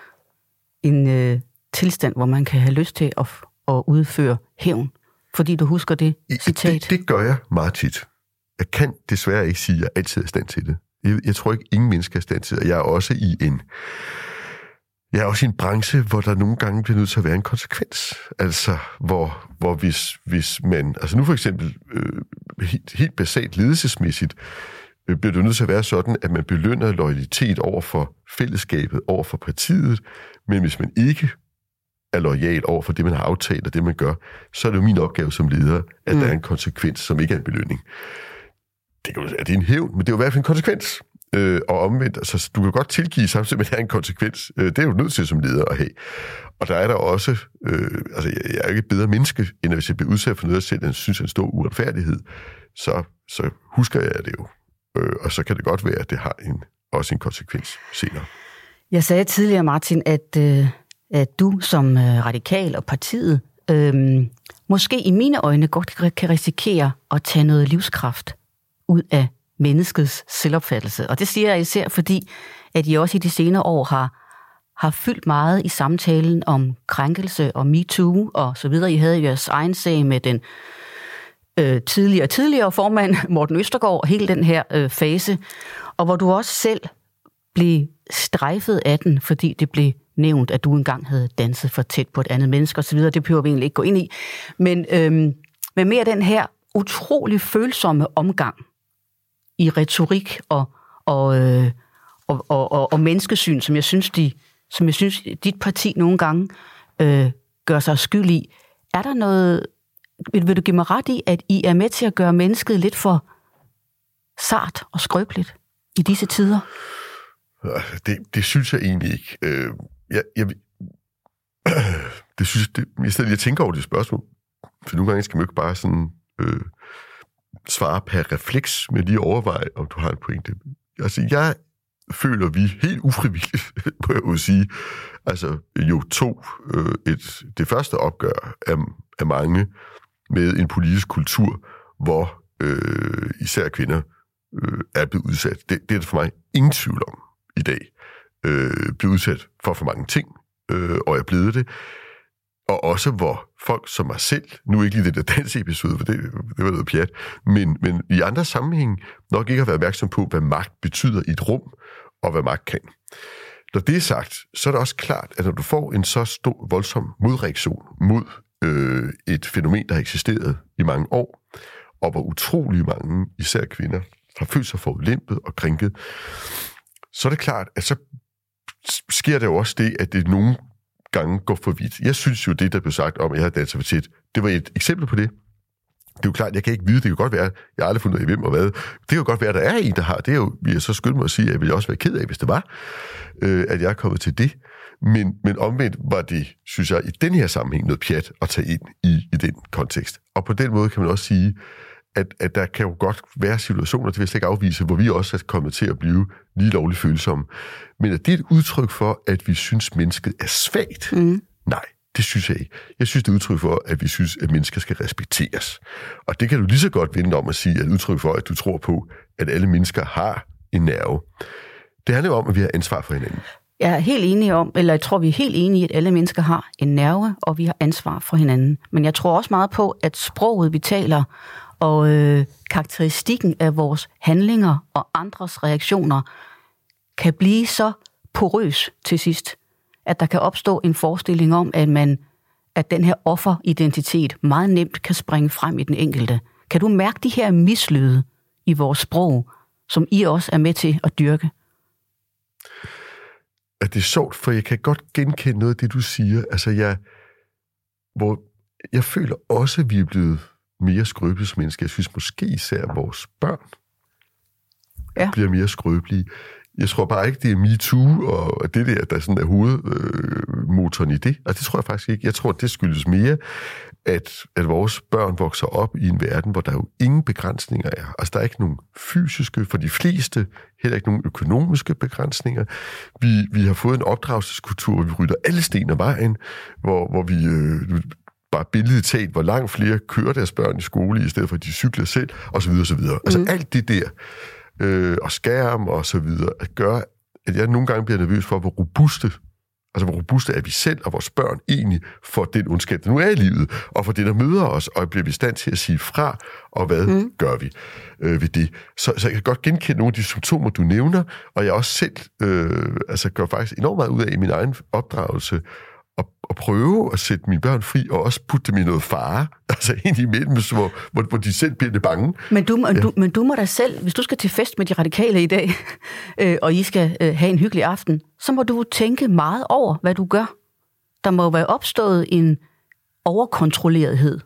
en øh, tilstand, hvor man kan have lyst til at, at udføre hævn? Fordi du husker det citat? Det, det gør jeg meget tit. Jeg kan desværre ikke sige, at jeg altid er i stand til det. Jeg, jeg tror ikke, ingen mennesker er i stand til det. Jeg er også i en... Jeg er også i en branche, hvor der nogle gange bliver nødt til at være en konsekvens. Altså, hvor, hvor hvis, hvis man... Altså nu for eksempel, øh, helt, helt basalt ledelsesmæssigt, øh, bliver det nødt til at være sådan, at man belønner loyalitet over for fællesskabet, over for partiet, men hvis man ikke er loyal over for det, man har aftalt og det, man gør, så er det jo min opgave som leder, at mm. der er en konsekvens, som ikke er en belønning. Det kan jo være, det er en hævn, men det er jo i hvert fald en konsekvens. Øh, og omvendt, altså du kan godt tilgive samtidig med, at der er en konsekvens. Øh, det er jo nødt til som leder at have. Og der er der også, øh, altså jeg, jeg er ikke et bedre menneske, end hvis jeg bliver udsat for noget, jeg selv synes er en stor uretfærdighed, så, så husker jeg det jo. Øh, og så kan det godt være, at det har en, også en konsekvens senere. Jeg sagde tidligere, Martin, at, øh, at du som øh, radikal og partiet, øh, måske i mine øjne godt kan risikere at tage noget livskraft ud af menneskets selvopfattelse. Og det siger jeg især fordi, at I også i de senere år har, har fyldt meget i samtalen om krænkelse og MeToo og så videre. I havde jeres egen sag med den øh, tidligere tidligere formand, Morten Østergaard, og hele den her øh, fase, og hvor du også selv blev strejfet af den, fordi det blev nævnt, at du engang havde danset for tæt på et andet menneske osv. Det behøver vi egentlig ikke gå ind i. Men, øh, men mere den her utrolig følsomme omgang i retorik og, og, øh, og, og, og, og menneskesyn, som jeg synes, de, som jeg synes dit parti nogle gange øh, gør sig skyld i. Er der noget, vil, vil du give mig ret i, at I er med til at gøre mennesket lidt for sart og skrøbeligt i disse tider? Det, det synes jeg egentlig ikke. Øh, jeg, jeg, det synes det, i stedet jeg tænker over det spørgsmål, for nogle gange skal man ikke bare sådan øh, svare per refleks, men lige overveje, om du har en pointe. Altså, jeg føler, vi helt ufrivilligt, må jeg jo sige, altså jo to øh, et, det første opgør af, af mange med en politisk kultur, hvor øh, især kvinder øh, er blevet udsat. Det, det er der for mig ingen tvivl om i dag. Øh, blevet udsat for for mange ting, øh, og er blevet det. Og også hvor folk som mig selv, nu ikke lige det der danseepisode, for det, det var noget pjat, men, men i andre sammenhæng nok ikke har været opmærksom på, hvad magt betyder i et rum, og hvad magt kan. Når det er sagt, så er det også klart, at når du får en så stor, voldsom modreaktion mod øh, et fænomen, der har eksisteret i mange år, og hvor utrolig mange, især kvinder, har følt sig forulæmpet og krænket, så er det klart, at så sker der jo også det, at det nogle gange går for vidt. Jeg synes jo, det, der blev sagt om, at jeg havde danset for tit, det var et eksempel på det. Det er jo klart, jeg kan ikke vide, det kan godt være, jeg har aldrig fundet ud af, hvem og hvad. Det kan jo godt være, at der er en, der har. Det er jo, vi er så skyndt mig at sige, at jeg ville også være ked af, hvis det var, øh, at jeg er kommet til det. Men, men omvendt var det, synes jeg, i den her sammenhæng noget pjat at tage ind i, i den kontekst. Og på den måde kan man også sige, at, at der kan jo godt være situationer, det vil jeg slet ikke afvise, hvor vi også er kommet til at blive lige lovligt følsomme. Men er det et udtryk for, at vi synes, mennesket er svagt? Mm. Nej, det synes jeg ikke. Jeg synes, det er udtryk for, at vi synes, at mennesker skal respekteres. Og det kan du lige så godt vende om at sige, at udtryk for, at du tror på, at alle mennesker har en nerve. Det handler jo om, at vi har ansvar for hinanden. Jeg er helt enig om, eller jeg tror, vi er helt enige i, at alle mennesker har en nerve, og vi har ansvar for hinanden. Men jeg tror også meget på, at sproget, vi taler, og øh, karakteristikken af vores handlinger og andres reaktioner kan blive så porøs til sidst, at der kan opstå en forestilling om, at man, at den her offeridentitet meget nemt kan springe frem i den enkelte. Kan du mærke de her mislyde i vores sprog, som I også er med til at dyrke? At det er sjovt, for jeg kan godt genkende noget af det, du siger. Altså, jeg, hvor jeg føler også, at vi er blevet mere skrøbelige som mennesker. Jeg synes måske især vores børn ja. bliver mere skrøbelige. Jeg tror bare ikke, det er MeToo og det der, der sådan er hovedmotoren i det. Altså, det tror jeg faktisk ikke. Jeg tror, det skyldes mere, at, at vores børn vokser op i en verden, hvor der jo ingen begrænsninger er. Altså, der er ikke nogen fysiske, for de fleste, heller ikke nogen økonomiske begrænsninger. Vi, vi har fået en opdragelseskultur, hvor vi rydder alle sten af vejen, hvor, hvor vi øh, bare billedligt talt, hvor langt flere kører deres børn i skole, i stedet for at de cykler selv, osv. osv. Mm. Altså, alt det der, øh, og skærm og så videre, at gøre, at jeg nogle gange bliver nervøs for, hvor robuste Altså, hvor robuste er vi selv og vores børn egentlig for den ondskab, der nu er i livet, og for det, der møder os, og bliver vi i stand til at sige fra, og hvad mm. gør vi øh, ved det? Så, så jeg kan godt genkende nogle af de symptomer, du nævner, og jeg også selv øh, altså, gør faktisk enormt meget ud af i min egen opdragelse, at, at prøve at sætte mine børn fri, og også putte dem i noget fare, altså ind imellem, hvor, hvor, hvor de selv bliver lidt bange. Men du, ja. du, men du må da selv, hvis du skal til fest med de radikale i dag, øh, og I skal øh, have en hyggelig aften, så må du tænke meget over, hvad du gør. Der må være opstået en overkontrollerethed.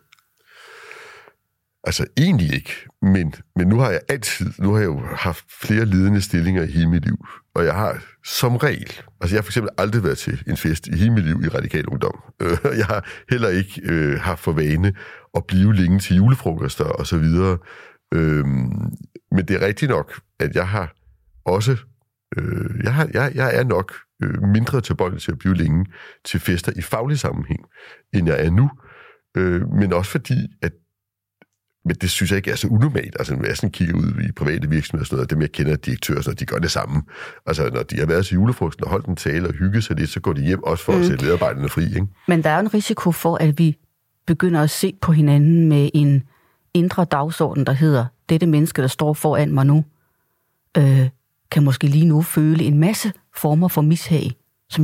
Altså egentlig ikke, men, men nu har jeg altid, nu har jeg jo haft flere ledende stillinger i hele mit liv, og jeg har som regel, altså jeg har for eksempel aldrig været til en fest i hele mit liv i radikal ungdom. Jeg har heller ikke øh, haft for vane at blive længe til julefrokoster og så videre. Øhm, men det er rigtigt nok, at jeg har også, øh, jeg, har, jeg, jeg er nok øh, mindre tilbøjelig til at blive længe til fester i faglig sammenhæng, end jeg er nu. Øh, men også fordi, at Men det synes jeg ikke er så unormalt. Altså, når jeg sådan kigger ud i private virksomheder og sådan noget, dem jeg kender direktører, så de gør det samme. Altså, når de har været til julefrokosten og holdt en tale og hygget sig lidt, så går de hjem også for mm. at sætte medarbejderne fri, ikke? Men der er jo en risiko for, at vi begynder at se på hinanden med en indre dagsorden, der hedder, dette menneske, der står foran mig nu, øh, kan måske lige nu føle en masse former for mishag, som jeg ikke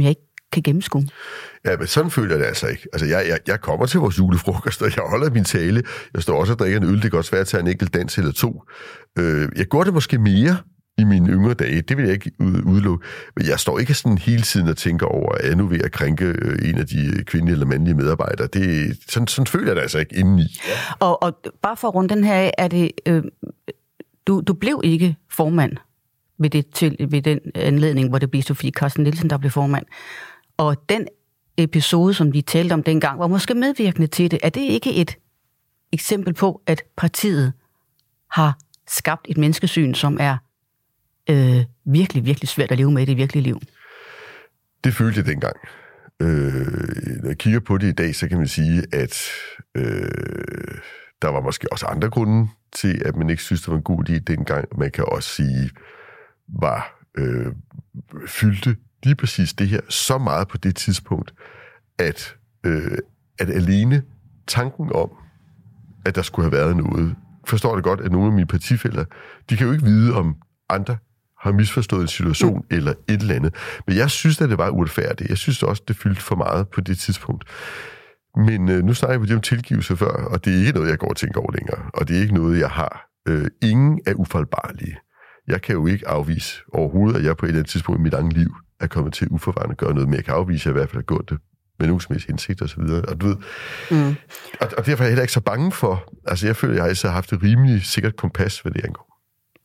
kan gennemskue. Ja, men sådan føler jeg det altså ikke. Altså, jeg, jeg, jeg kommer til vores julefrokost, og jeg holder min tale. Jeg står også og drikker en øl. Det kan også være at tage en enkelt dans eller to. Øh, jeg går det måske mere i mine yngre dage. Det vil jeg ikke udelukke. Men jeg står ikke sådan hele tiden og tænker over, at jeg er nu ved at krænke en af de kvindelige eller mandlige medarbejdere. Det, sådan, sådan føler jeg det altså ikke indeni. Og, og bare for at runde den her af, er det... Øh, du, du blev ikke formand ved, det til, ved den anledning, hvor det blev Sofie Carsten Nielsen, der blev formand. Og den episode, som vi talte om dengang, var måske medvirkende til det. Er det ikke et eksempel på, at partiet har skabt et menneskesyn, som er øh, virkelig, virkelig svært at leve med i det virkelige liv? Det følte jeg dengang. Øh, når jeg kigger på det i dag, så kan man sige, at øh, der var måske også andre grunde til, at man ikke synes, det var en god idé dengang. Man kan også sige, var øh, fyldte lige præcis det her så meget på det tidspunkt, at, øh, at alene tanken om, at der skulle have været noget, forstår det godt, at nogle af mine partifæller, de kan jo ikke vide, om andre har misforstået en situation mm. eller et eller andet. Men jeg synes, at det var uretfærdigt. Jeg synes også, det fyldte for meget på det tidspunkt. Men øh, nu snakker vi om tilgivelse før, og det er ikke noget, jeg går og tænker over længere. Og det er ikke noget, jeg har. Øh, ingen er ufejlbarlige. Jeg kan jo ikke afvise overhovedet, at jeg på et eller andet tidspunkt i mit eget liv er kommet til uforvarende at gøre noget, men jeg kan afvise, at jeg i hvert fald har gjort det med nogen som helst indsigt og så videre. Og, du ved, mm. og, og derfor er jeg heller ikke så bange for, altså jeg føler, at jeg altid har haft et rimelig sikkert kompas, hvad det angår.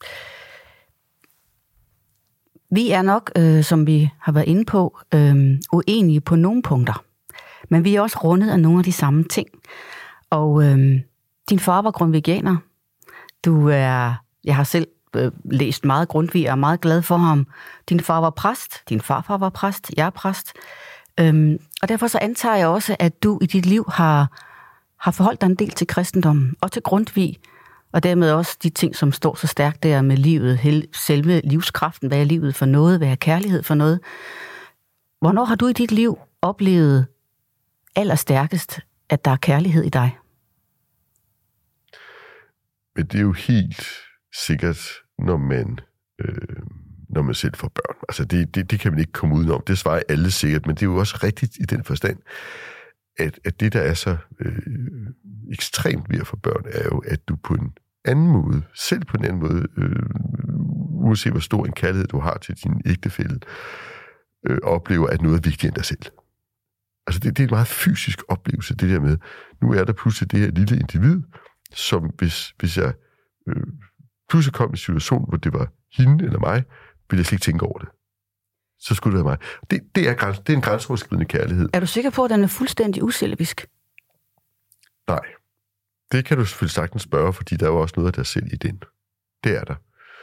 Vi er nok, øh, som vi har været inde på, øh, uenige på nogle punkter. Men vi er også rundet af nogle af de samme ting. Og øh, din far var grundtvigianer. Du er, jeg har selv øh, læst meget Grundtvig og er meget glad for ham. Din far var præst, din farfar var præst, jeg er præst. Øhm, og derfor så antager jeg også, at du i dit liv har, har forholdt dig en del til kristendommen og til Grundtvig, og dermed også de ting, som står så stærkt der med livet, hel, selve livskraften, hvad er livet for noget, hvad er kærlighed for noget. Hvornår har du i dit liv oplevet allerstærkest, at der er kærlighed i dig? Men det er jo helt sikkert, når man, øh, når man selv får børn. Altså det, det, det kan man ikke komme udenom. Det svarer alle sikkert, men det er jo også rigtigt i den forstand, at, at det, der er så øh, ekstremt ved at få børn, er jo, at du på en anden måde, selv på en anden måde, øh, uanset hvor stor en kærlighed du har til din ægtefælle, øh, oplever, at noget er vigtigere end dig selv. Altså det, det er en meget fysisk oplevelse, det der med, nu er der pludselig det her lille individ, som hvis, hvis jeg øh, pludselig kom i en situation, hvor det var hende eller mig, ville jeg slet ikke tænke over det. Så skulle det være mig. Det, det, er, græns, det er en grænseoverskridende kærlighed. Er du sikker på, at den er fuldstændig uselvisk? Nej. Det kan du selvfølgelig sagtens spørge, fordi der er jo også noget af dig selv i den. Det er der.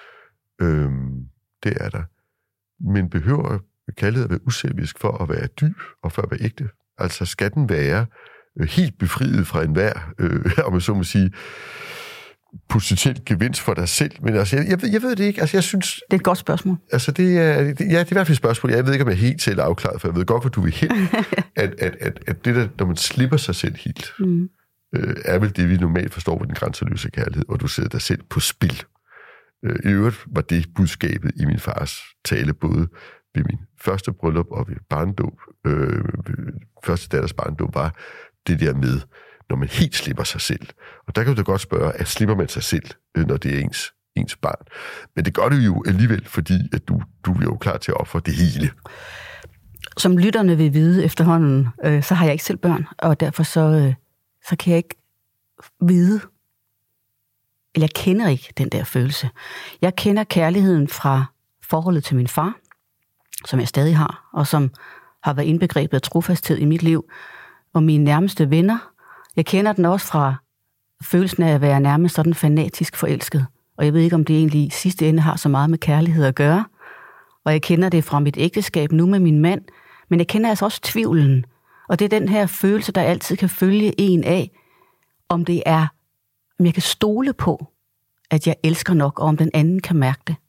Øhm, det er der. Men behøver kærlighed at være uselvisk for at være dyb og for at være ægte? Altså skal den være øh, helt befriet fra enhver, øh, om jeg så må sige, potentielt gevinst for dig selv? Men altså, jeg, jeg, ved, jeg ved det ikke. Altså, jeg synes... Det er et godt spørgsmål. Altså, det er, det, ja, det er i hvert fald et spørgsmål. Jeg ved ikke, om jeg er helt selv afklaret, for jeg ved godt, hvor du vil hen. at, at, at, at det der, når man slipper sig selv helt, mm. øh, er vel det, vi normalt forstår ved den grænseløse kærlighed, hvor du sætter dig selv på spil. Øh, I øvrigt var det budskabet i min fars tale, både ved min første bryllup og ved barndåb. Øh, første datters barndåb var det der med, når man helt slipper sig selv. Og der kan du da godt spørge, at slipper man sig selv, når det er ens, ens barn? Men det gør det jo alligevel, fordi at du, du er jo klar til at ofre det hele. Som lytterne vil vide efterhånden, øh, så har jeg ikke selv børn, og derfor så, øh, så kan jeg ikke vide, eller jeg kender ikke den der følelse. Jeg kender kærligheden fra forholdet til min far, som jeg stadig har, og som har været indbegrebet af trofasthed i mit liv, og mine nærmeste venner. Jeg kender den også fra følelsen af at være nærmest sådan fanatisk forelsket. Og jeg ved ikke, om det egentlig i sidste ende har så meget med kærlighed at gøre. Og jeg kender det fra mit ægteskab nu med min mand. Men jeg kender altså også tvivlen. Og det er den her følelse, der altid kan følge en af, om det er, om jeg kan stole på, at jeg elsker nok, og om den anden kan mærke det.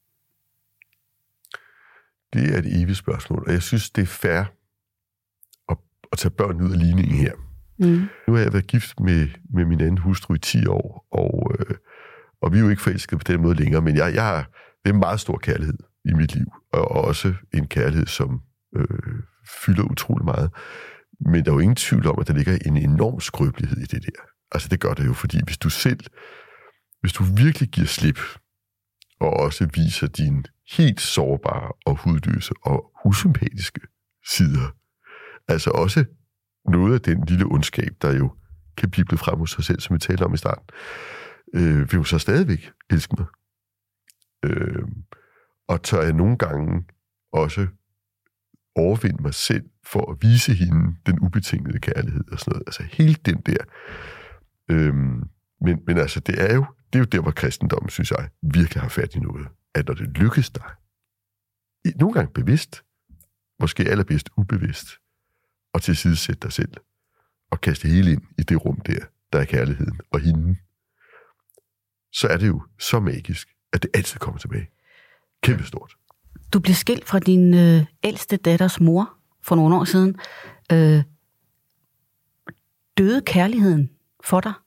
Det er et evigt spørgsmål, og jeg synes, det er fair at, at tage børn ud af ligningen her. Mm. Nu har jeg været gift med, med min anden hustru i ti år, og, øh, og vi er jo ikke forelskede på den måde længere, men jeg, jeg har det er en meget stor kærlighed i mit liv, og også en kærlighed, som øh, fylder utrolig meget. Men der er jo ingen tvivl om, at der ligger en enorm skrøbelighed i det der. Altså det gør det jo, fordi hvis du selv, hvis du virkelig giver slip, og også viser dine helt sårbare og hudløse og usympatiske sider, altså også noget af den lille ondskab, der jo kan blive frem hos sig selv, som vi talte om i starten, øh, vil jo så stadigvæk elske mig. Øh, og tør jeg nogle gange også overvinde mig selv for at vise hende den ubetingede kærlighed og sådan noget. Altså hele den der. Øhm, men, men altså, det er, jo, det er jo der, hvor kristendommen, synes jeg, virkelig har fat i noget. At når det lykkes dig, nogle gange bevidst, måske allerbedst ubevidst, og tilsidesætte dig selv, og kaste hele ind i det rum der, der er kærligheden og hende, så er det jo så magisk, at det altid kommer tilbage. Kæmpestort. Du blev skilt fra din øh, ældste datters mor for nogle år siden. Øh, døde kærligheden for dig?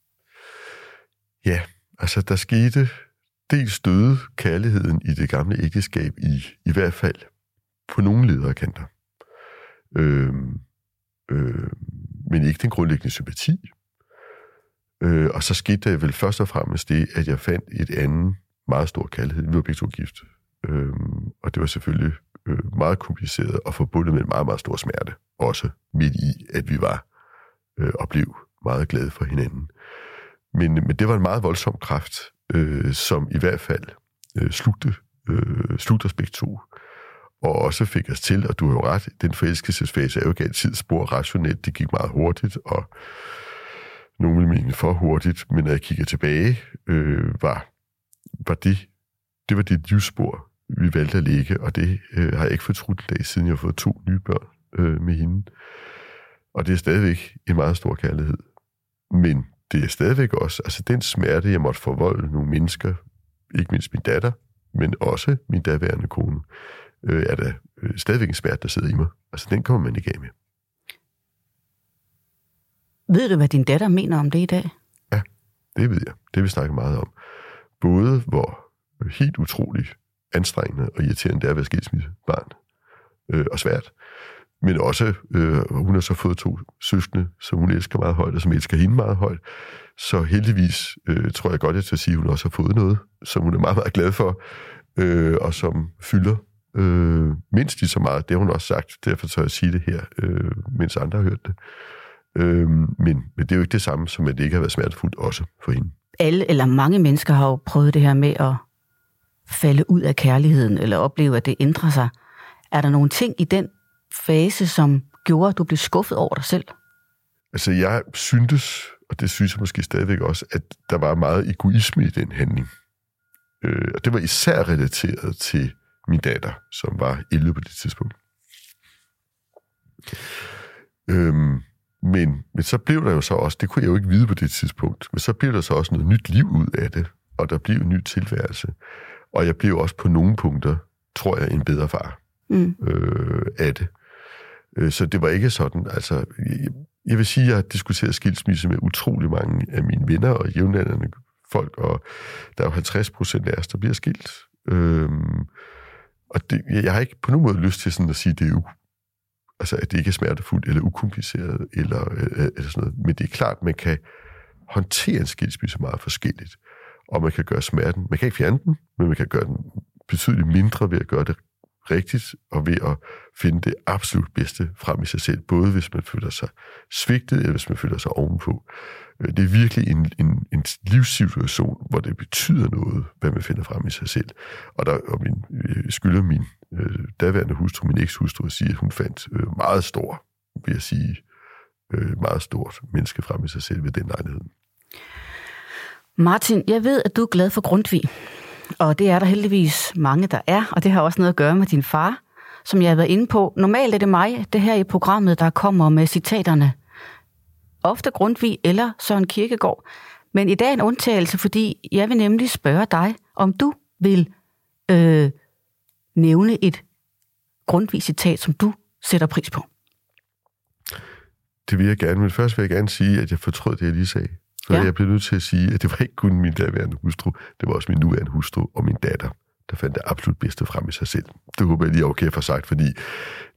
Ja, altså der skete dels døde kærligheden i det gamle ægteskab i, i hvert fald på nogle lederkanter. Øh, øh, men ikke den grundlæggende sympati. Øh, og så skete der vel først og fremmest det, at jeg fandt et andet meget stor kærlighed. Vi var begge to gift. Øh, og det var selvfølgelig øh, meget kompliceret og forbundet med en meget, meget stor smerte. Også midt i, at vi var øh, og blev meget glade for hinanden. Men, men det var en meget voldsom kraft, øh, som i hvert fald øh, slugte, øh, slugte os begge to. Og også fik os til, og du har jo ret, den forelskelsesfase er jo ikke altid spor rationelt. Det gik meget hurtigt, og nogle vil mene for hurtigt, men når jeg kigger tilbage, øh, var, var det, det var det livsspor, vi valgte at lægge, og det øh, har jeg ikke fortrudt en dag, siden jeg har fået to nye børn øh, med hende. Og det er stadigvæk en meget stor kærlighed. Men det er stadigvæk også, altså den smerte, jeg måtte forvolde nogle mennesker, ikke mindst min datter, men også min daværende kone, øh, er der øh, stadigvæk en smerte, der sidder i mig. Altså den kommer man ikke af med. Ved du, hvad din datter mener om det i dag? Ja, det ved jeg. Det vil vi snakke meget om. Både hvor helt utroligt anstrengende og irriterende det er at være skilsmissebarn, øh, og svært. Men også, øh, hun har så fået to søskende, som hun elsker meget højt, og som elsker hende meget højt. Så heldigvis øh, tror jeg godt, jeg skal sige, at hun også har fået noget, som hun er meget, meget glad for, øh, og som fylder øh, mindst lige så meget. Det har hun også sagt, derfor tør jeg sige det her, øh, mens andre har hørt det. Øh, men, men det er jo ikke det samme, som at det ikke har været smertefuldt også for hende. Alle eller mange mennesker har jo prøvet det her med at falde ud af kærligheden, eller opleve, at det ændrer sig. Er der nogle ting i den fase, som gjorde, at du blev skuffet over dig selv? Altså, jeg syntes, og det synes jeg måske stadigvæk også, at der var meget egoisme i den handling. Øh, og det var især relateret til min datter, som var elleve på det tidspunkt. Øhm, men, men så blev der jo så også, det kunne jeg jo ikke vide på det tidspunkt, men så blev der så også noget nyt liv ud af det, og der blev en ny tilværelse. Og jeg blev også på nogle punkter, tror jeg, en bedre far mm. øh, af det. Så det var ikke sådan, altså, jeg, jeg vil sige, at jeg har diskuteret skilsmisse med utrolig mange af mine venner og jævnaldrende folk, og der er jo halvtreds procent af os, der bliver skilt. Øhm, og det, jeg har ikke på nogen måde lyst til sådan at sige, at det, er u, altså, at det ikke er smertefuldt eller ukompliceret, eller, eller sådan noget. Men det er klart, at man kan håndtere en skilsmisse meget forskelligt, og man kan gøre smerten, man kan ikke fjerne den, men man kan gøre den betydeligt mindre ved at gøre det rigtigt, og ved at finde det absolut bedste frem i sig selv, både hvis man føler sig svigtet, eller hvis man føler sig ovenpå. Det er virkelig en, en, en livssituation, hvor det betyder noget, hvad man finder frem i sig selv. Og der og min, jeg skylder min øh, daværende hustru, min ekshustru, at sige, at hun fandt øh, meget stor, vil jeg sige, øh, meget stort menneske frem i sig selv ved den lejlighed. Martin, jeg ved, at du er glad for Grundtvig. Og det er der heldigvis mange, der er, og det har også noget at gøre med din far, som jeg har været inde på. Normalt er det mig, det her i programmet, der kommer med citaterne. Ofte Grundtvig eller Søren Kierkegaard. Men i dag er en undtagelse, fordi jeg vil nemlig spørge dig, om du vil øh, nævne et Grundtvig-citat, som du sætter pris på. Det vil jeg gerne, men først vil jeg gerne sige, at jeg fortrød det, jeg lige sagde. Så ja. Jeg blev nødt til at sige, at det var ikke kun min daværende hustru, det var også min nuværende hustru og min datter, der fandt det absolut bedste frem i sig selv. Det håber jeg lige er okay for sagt, fordi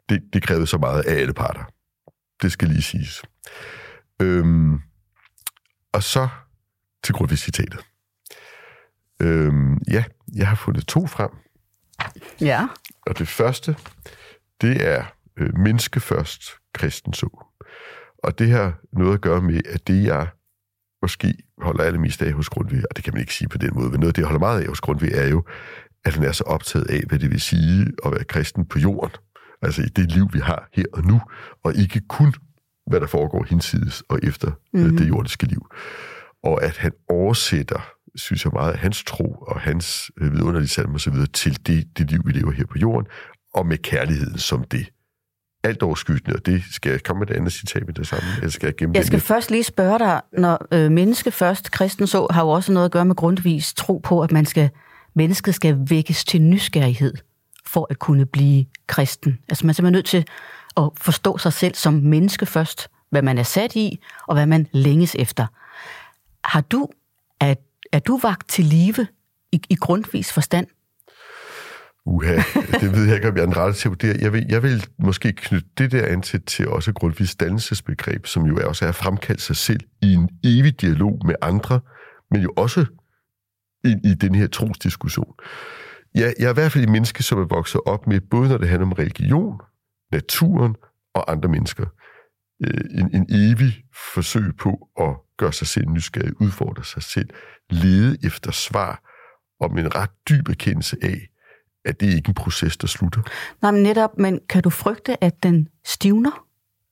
det, det krævede så meget af alle parter. Det skal lige siges. Øhm, og så til Grundtvig-citatet. Øhm, ja, jeg har fundet to frem. Ja. Og det første, det er øh, menneske først, kristen så. Og det har noget at gøre med, at det, jeg måske holder allermest af hos Grundtvig, og det kan man ikke sige på den måde, men noget af det, jeg holder meget af hos Grundtvig, er jo, at han er så optaget af, hvad det vil sige at være kristen på jorden. Altså i det liv, vi har her og nu, og ikke kun, hvad der foregår hinsides og efter mm-hmm. det jordiske liv. Og at han oversætter, synes jeg meget, af hans tro og hans vidunderlige salmer osv. til det, det liv, vi lever her på jorden, og med kærligheden som det alt overskyggende, og det skal jeg komme med det andet citat med det samme, eller skal jeg gemme Jeg skal lidt? først lige spørge dig, når øh, menneske først, kristen så, har jo også noget at gøre med Grundtvigs tro på, at man skal, mennesket skal vækkes til nysgerrighed for at kunne blive kristen. Altså man er simpelthen nødt til at forstå sig selv som menneske først, hvad man er sat i, og hvad man længes efter. Har du, er, er du vakt til live i, i Grundtvigs forstand? Uha, det ved jeg ikke, om jeg er den rette til at vurdere. Jeg vil, jeg vil måske knytte det der an til, til også Grundtvigs dannelsesbegreb, som jo også er at fremkalde sig selv i en evig dialog med andre, men jo også i, i den her trosdiskussion. Jeg, jeg er i hvert fald et menneske, som er vokset op med, både når det handler om religion, naturen og andre mennesker. En, en evig forsøg på at gøre sig selv nysgerrig, udfordre sig selv, lede efter svar om en ret dyb erkendelse af, at det ikke er en proces, der slutter. Nej, men netop, men kan du frygte, at den stivner?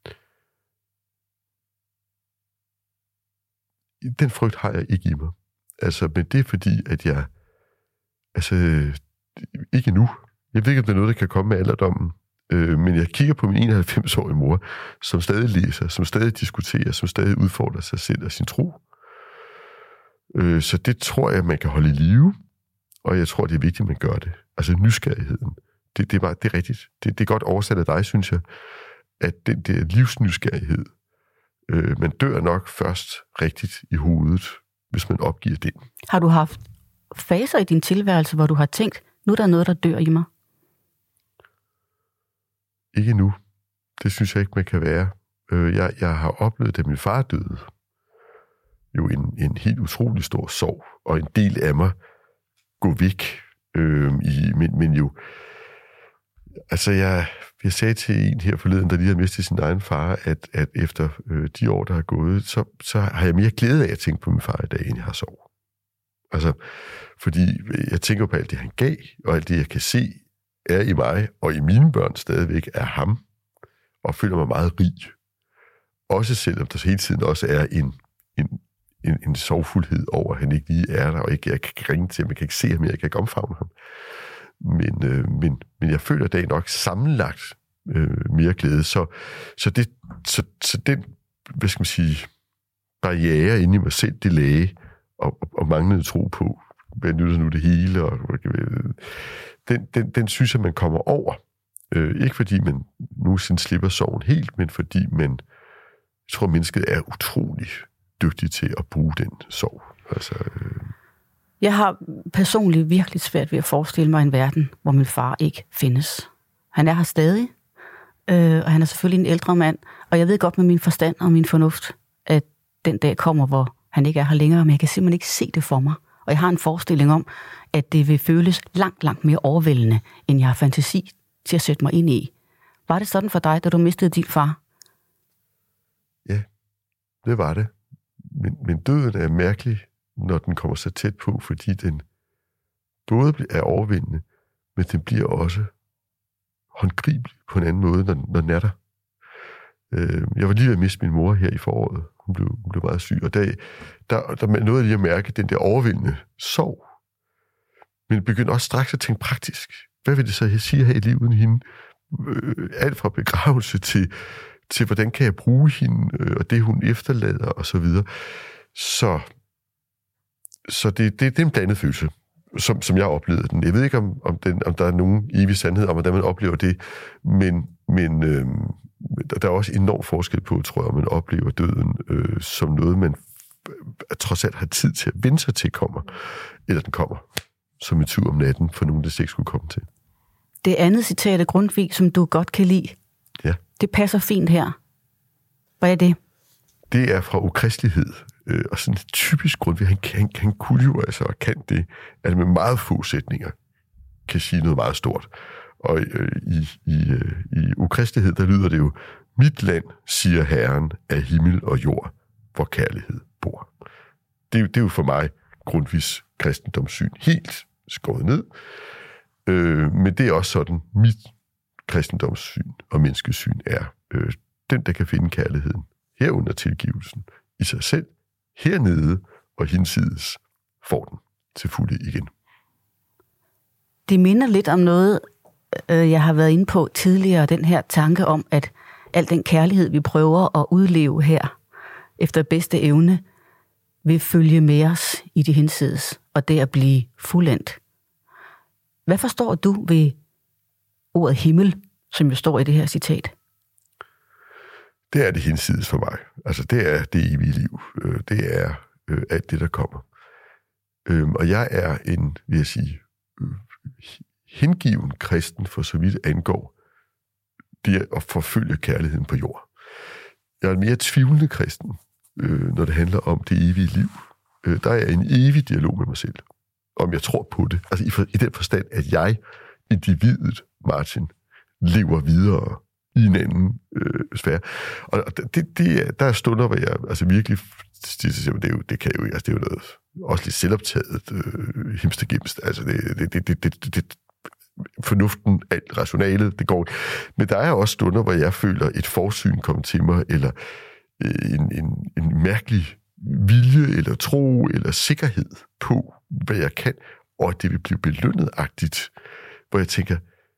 Den frygt har jeg ikke i mig. Altså, men det er fordi, at jeg... Altså, ikke nu. Jeg ved ikke, om det er noget, der kan komme med alderdommen. Øh, men jeg kigger på min enoghalvfems-årige mor, som stadig læser, som stadig diskuterer, som stadig udfordrer sig selv og sin tro. Øh, så det tror jeg, man kan holde i live. Og jeg tror, det er vigtigt, at man gør det. Altså nysgerrigheden. Det, det, er, bare, det er rigtigt. Det, det er godt oversat af dig, synes jeg, at den der livsnysgerrighed, øh, man dør nok først rigtigt i hovedet, hvis man opgiver den. Har du haft faser i din tilværelse, hvor du har tænkt, nu er der noget, der dør i mig? Ikke nu. Det synes jeg ikke, man kan være. Øh, jeg, jeg har oplevet, at min far døde. Jo en, en helt utrolig stor sorg, og en del af mig gå væk. Øh, i, men, men jo, altså jeg, jeg sagde til en her forleden, der lige havde mistet sin egen far, at, at efter øh, de år, der har gået, så, så har jeg mere glæde af at tænke på min far i dag, end jeg har sorg. Altså, fordi jeg tænker på alt det, han gav, og alt det, jeg kan se, er i mig, og i mine børn stadigvæk er ham, og føler mig meget rig. Også selvom der hele tiden også er en, en En, en sorgfuldhed over, at han ikke lige er der, og ikke, jeg kan ringe til ham, jeg kan ikke se ham, jeg kan ikke omfavne ham. Men, øh, men, men jeg føler, at det er nok sammenlagt øh, mere glæde. Så, så, det, så, så den, hvad skal man sige, barriere inde i mig selv, det læge, og, og, og manglede tro på, hvad nytter nu det hele, og, den, den, den synes jeg, man kommer over. Øh, ikke fordi man nogensinde slipper sorgen helt, men fordi man, jeg tror, mennesket er utrolig dygtig til at bruge den sorg. Altså, øh... Jeg har personligt virkelig svært ved at forestille mig en verden, hvor min far ikke findes. Han er her stadig, øh, og han er selvfølgelig en ældre mand, og jeg ved godt med min forstand og min fornuft, at den dag kommer, hvor han ikke er her længere, men jeg kan simpelthen ikke se det for mig. Og jeg har en forestilling om, at det vil føles langt, langt mere overvældende, end jeg har fantasi til at sætte mig ind i. Var det sådan for dig, da du mistede din far? Ja, det var det. Men, men døden er mærkelig, når den kommer så tæt på, fordi den både er overvældende, men den bliver også håndgribelig på en anden måde, når, når den er der. Øh, jeg var lige ved at miste min mor her i foråret. Hun blev, hun blev meget syg, og der, der, der nåede lige at mærke den der overvældende sorg. Men jeg begyndte også straks at tænke praktisk. Hvad vil det så sige her i livet uden hende? Øh, alt fra begravelse til til hvordan kan jeg bruge hende, øh, og det hun efterlader, og så videre. Så, så det, det, det er en blandet følelse, som, som jeg oplevede den. Jeg ved ikke, om, om, den, om der er nogen evig sandhed om, hvordan man oplever det, men, men øh, der er også enorm forskel på, tror jeg, om man oplever døden øh, som noget, man trods alt har tid til at vende sig til kommer, eller den kommer som en tur om natten for nogen, der ikke skulle komme til. Det andet citat af Grundtvig, som du godt kan lide, Ja. Det passer fint her. Hvad er det? Det er fra ukristelighed, øh, og sådan en typisk grund, han, han, han kunne jo altså, og kan det, at med meget få sætninger kan sige noget meget stort. Og øh, i, i, øh, i ukristelighed, der lyder det jo, mit land, siger Herren, er himmel og jord, hvor kærlighed bor. Det, det er jo for mig Grundtvigs kristendomssyn helt skåret ned. Øh, men det er også sådan, mit kristendomssyn og menneskesyn er. Øh, den, der kan finde kærligheden, herunder tilgivelsen i sig selv, hernede og hinsides, får den til fulde igen. Det minder lidt om noget, øh, jeg har været inde på tidligere, den her tanke om, at al den kærlighed, vi prøver at udleve her, efter bedste evne, vil følge med os i det hinsides, og det at blive fuldendt. Hvad forstår du ved ordet himmel, som jo står i det her citat? Det er det hinsides for mig. Altså, det er det evige liv. Det er øh, alt det, der kommer. Øhm, og jeg er en, vil jeg sige, øh, hengiven kristen, for så vidt angår det at forfølge kærligheden på jord. Jeg er en mere tvivlende kristen, øh, når det handler om det evige liv. Øh, der er en evig dialog med mig selv, om jeg tror på det. Altså i, for, i den forstand, at jeg, individet, Martin, lever videre i en anden øh, sfære. Og det, det, der er stunder, hvor jeg altså virkelig, det, det, er jo, det kan jo, altså det er jo noget, også lidt selvoptaget, øh, himstegemst. Altså det, det, det, det, det, det, fornuften, alt rationalet, det går. Men der er også stunder, hvor jeg føler et forsyn komme til mig, eller en, en, en mærkelig vilje, eller tro, eller sikkerhed på, hvad jeg kan, og at det vil blive belønnet-agtigt, hvor jeg tænker,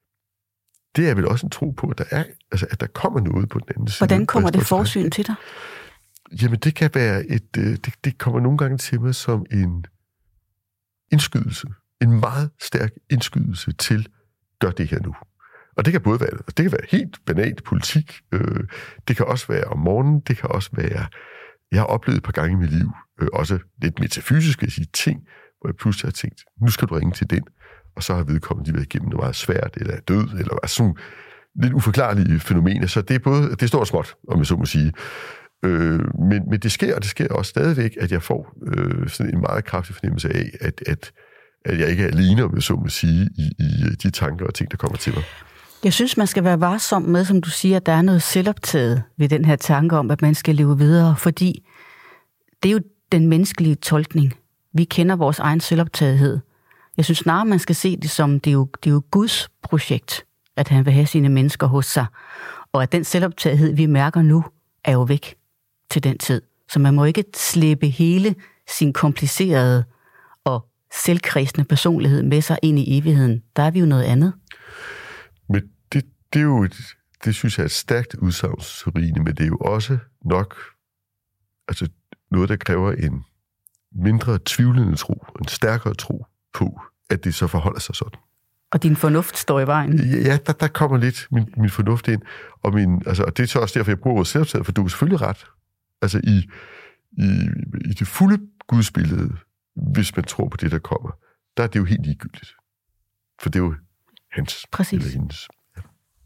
det er vel også en tro på, at der er, altså, at der kommer noget på den anden side. Hvordan kommer det forsyn til dig? Jamen, det kan være et, det, det kommer nogle gange til mig som en indskydelse. En meget stærk indskydelse til, gør det her nu. Og det kan både være, det kan være helt banalt politik, øh, det kan også være om morgenen, det kan også være, jeg har oplevet et par gange i mit liv, øh, også lidt metafysisk, vil jeg sige, ting, hvor jeg pludselig har tænkt, nu skal du ringe til den, og så har vedkommende de været igennem noget meget svært, eller er død, eller er sådan lidt uforklarlige fænomener. Så det er både, det er stort og småt, om jeg så må sige. Øh, men, men det sker, og det sker også stadigvæk, at jeg får øh, sådan en meget kraftig fornemmelse af, at, at, at jeg ikke er alene, om jeg så må sige, i, i de tanker og ting, der kommer til mig. Jeg synes, man skal være varsom med, som du siger, at der er noget selvoptaget ved den her tanke om, at man skal leve videre, fordi det er jo den menneskelige tolkning. Vi kender vores egen selvoptagethed. Jeg synes snarere, man skal se det som, det er jo, det er jo Guds projekt, at han vil have sine mennesker hos sig. Og at den selvoptagethed, vi mærker nu, er jo væk til den tid. Så man må ikke slæbe hele sin komplicerede og selvkredsende personlighed med sig ind i evigheden. Der er vi jo noget andet. Men det, det er jo et, det synes jeg er et stærkt udsagn, Serine, men det er jo også nok altså noget, der kræver en mindre tvivlende tro, en stærkere tro på, at det så forholder sig sådan. Og din fornuft står i vejen? Ja, der, der kommer lidt min, min fornuft ind. Og, min, altså, og det er så også derfor, jeg bruger ordet selvoptaget, for du er selvfølgelig ret. Altså i, i, i det fulde gudsbillede, hvis man tror på det, der kommer, der er det jo helt ligegyldigt. For det er jo hans Præcis. Eller hendes. Ja.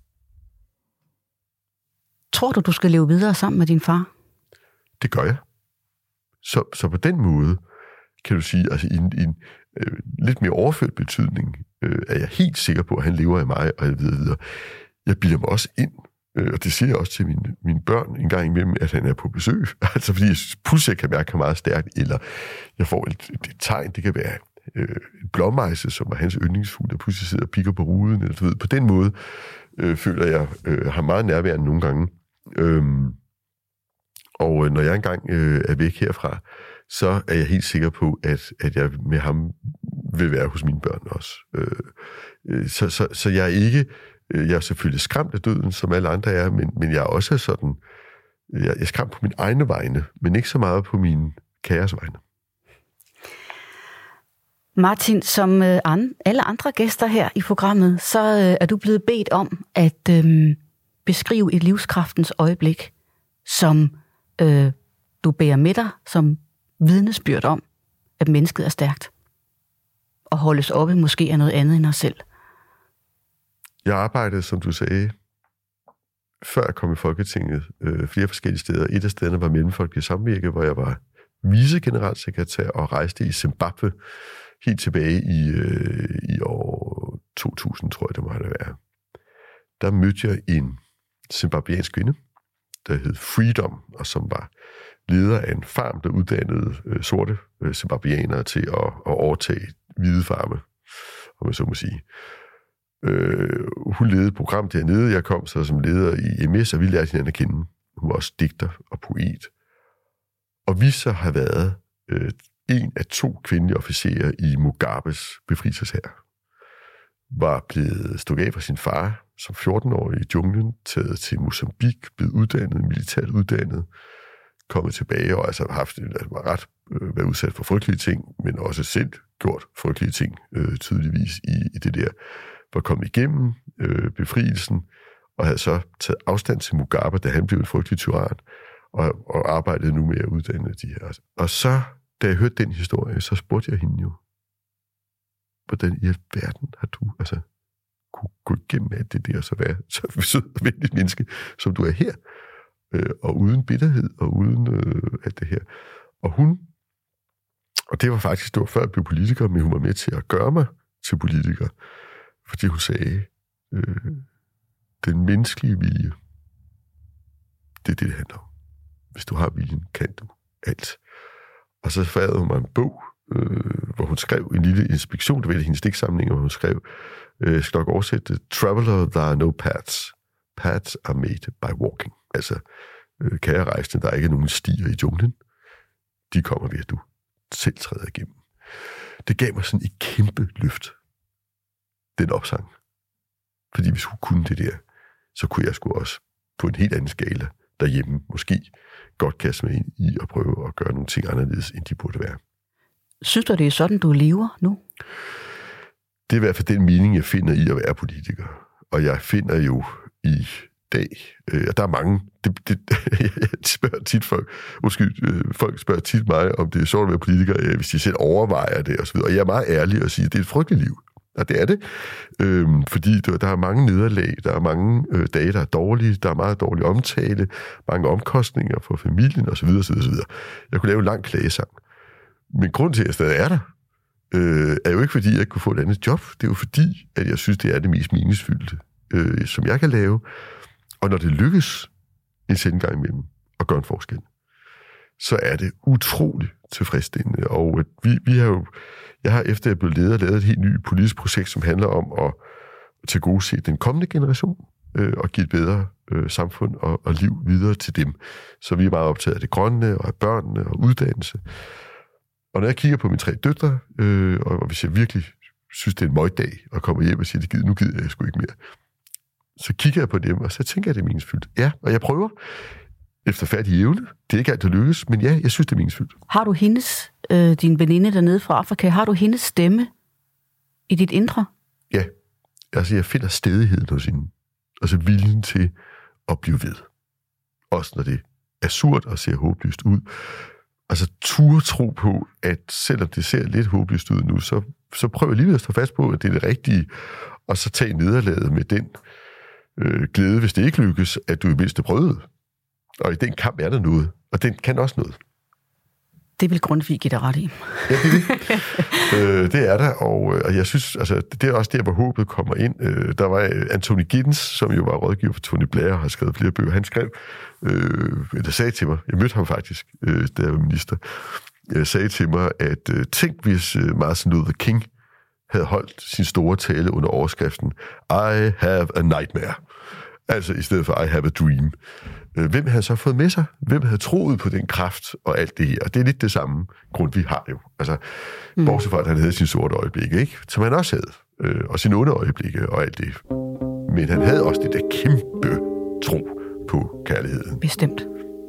Tror du, du skal leve videre sammen med din far? Det gør jeg. Så, så på den måde, kan du sige, altså i en, en øh, lidt mere overført betydning, øh, er jeg helt sikker på, at han lever af mig, og jeg videre videre. Jeg bilder mig også ind, øh, og det siger jeg også til mine, mine børn en gang imellem, at han er på besøg. Altså fordi jeg pludselig kan mærke ham meget stærkt, eller jeg får et, et, et tegn, det kan være øh, en blåmejse, som er hans yndlingsfugl, der pludselig sidder og pikker på ruden, eller du ved. På den måde øh, føler jeg øh, har meget nærværende nogle gange. Øhm, og øh, når jeg engang øh, er væk herfra, så er jeg helt sikker på, at, at jeg med ham vil være hos mine børn også. Øh, så, så, så jeg er ikke, jeg er selvfølgelig skræmt af døden, som alle andre er, men, men jeg er også sådan, jeg, jeg er skræmt på min egne vegne, men ikke så meget på min kæres vegne. Martin, som øh, an, alle andre gæster her i programmet, så øh, er du blevet bedt om at øh, beskrive et livskraftens øjeblik, som øh, du bærer med dig, som vidnesbyrd om, at mennesket er stærkt og holdes oppe måske af noget andet end os selv. Jeg arbejdede, som du sagde, før jeg kom i Folketinget, øh, flere forskellige steder. Et af stederne var Mellemfolkeligt Samvirke, hvor jeg var vicegeneralsekretær og rejste i Zimbabwe helt tilbage i, øh, i år to tusind, tror jeg, det må det være. Der mødte jeg en zimbabwiansk kvinde, der hed Freedom, og som var leder af en farm, der uddannede øh, sorte øh, zimbabwianere til at, at overtage hvide farme, om man så må sige. Øh, hun ledede et program dernede. Jeg kom så som leder i M S, og vi lærte hinanden at kende. Hun var også digter og poet. Og vi så har været øh, en af to kvindelige officerer i Mugabes befrielseshær. Var blevet stukket af fra sin far som fjorten-årig i junglen, taget til Mozambique, blevet uddannet, militært uddannet, kommet tilbage og altså haft altså, ret øh, været udsat for frygtelige ting, men også selv gjort frygtelige ting øh, tydeligvis i, i det der. Var kommet igennem øh, befrielsen, og havde så taget afstand til Mugabe, da han blev en frygtelig tyran, og, og arbejdede nu med at uddanne de her. Og så, da jeg hørte den historie, så spurgte jeg hende jo, hvordan i alverden har du altså kunne gå igennem alt det der, og så være så sød og venligt menneske, som du er her, øh, og uden bitterhed, og uden øh, alt det her. Og hun, og det var faktisk, det var før jeg blev politiker, men hun var med til at gøre mig til politiker, fordi hun sagde, øh, den menneskelige vilje, det er det, det handler om. Hvis du har viljen, kan du alt. Og så færede hun mig en bog, øh, hvor hun skrev en lille inspektion, det var hendes digtsamling, hvor hun skrev, øh, jeg skal nok oversætte, Traveler, there are no paths. Paths are made by walking. Altså, øh, kære rejsende, der er ikke nogen stier i junglen. De kommer ved, at du selv træder igennem. Det gav mig sådan et kæmpe løft, den opsang. Fordi hvis hun kunne det der, så kunne jeg sgu også på en helt anden skala derhjemme måske godt kaste mig ind i at prøve at gøre nogle ting anderledes, end de burde være. Synes du, det er sådan, du lever nu? Det er i hvert fald den mening, jeg finder i at være politiker. Og jeg finder jo i dag, øh, og der er mange, det, det, jeg spørger tit folk, undskyld, øh, folk spørger tit mig, om det er sjovt at være politiker, øh, hvis de selv overvejer det, og så videre. Og jeg er meget ærlig og siger, at det er et frygteligt liv. Og det er det, øhm, fordi der, der er mange nederlag, der er mange øh, dage, der er dårlige, der er meget dårlig omtale, mange omkostninger for familien osv. osv., osv. Jeg kunne lave en lang klagesang. Men grunden til, at jeg stadig er der, øh, er jo ikke fordi, jeg ikke kunne få et andet job. Det er jo fordi, at jeg synes, det er det mest meningsfyldte, øh, som jeg kan lave. Og når det lykkes en sjældent gang imellem at gøre en forskel, så er det utroligt tilfredsstillende. Og vi, vi har jo, jeg har efter jeg blev leder lavet et helt nyt politisk projekt, som handler om at tilgodese den kommende generation øh, og give et bedre øh, samfund og, og liv videre til dem. Så vi er meget optaget af det grønne og af børnene og uddannelse. Og når jeg kigger på mine tre døtre, øh, og hvis jeg virkelig synes, det er en møgdag at komme hjem og sige, det gider, nu gider jeg sgu ikke mere, så kigger jeg på dem, og så tænker jeg, det er meningsfyldt. Ja, og jeg prøver efter færdig evne. Det er ikke alt, der lykkes, men ja, jeg synes, det er meningsfyldt. Har du hendes, øh, din veninde dernede fra Afrika, har du hendes stemme i dit indre? Ja, altså jeg finder stedigheden hos hende. Altså viljen til at blive ved. Også når det er surt og ser håbløst ud. Altså turde tro på, at selvom det ser lidt håbløst ud nu, så, så prøv alligevel at stå fast på, at det er det rigtige, og så tag nederlaget med den øh, glæde, hvis det ikke lykkes, at du i mindste prøvede. Og i den kamp er der noget, og den kan også noget. Det vil Grundtvig give dig ret i. Ja, det er det. øh, det er der, og, og jeg synes, altså, det er også der, hvor håbet kommer ind. Øh, der var Anthony Giddens, som jo var rådgiver for Tony Blair og har skrevet flere bøger. Han skrev, øh, der sagde til mig, jeg mødte ham faktisk, øh, da jeg var minister, jeg sagde til mig, at øh, tænk, hvis øh, Martin Luther King havde holdt sin store tale under overskriften I have a nightmare. Altså i stedet for I have a dream. Hvem havde så fået med sig? Hvem havde troet på den kraft og alt det her? Og det er lidt det samme grund, vi har jo. Altså, mm. bortset fra, at han havde sin sorte øjeblikke, ikke? Som han også havde. Øh, og sine onde øjeblikke og alt det. Men han havde også det der kæmpe tro på kærligheden. Bestemt.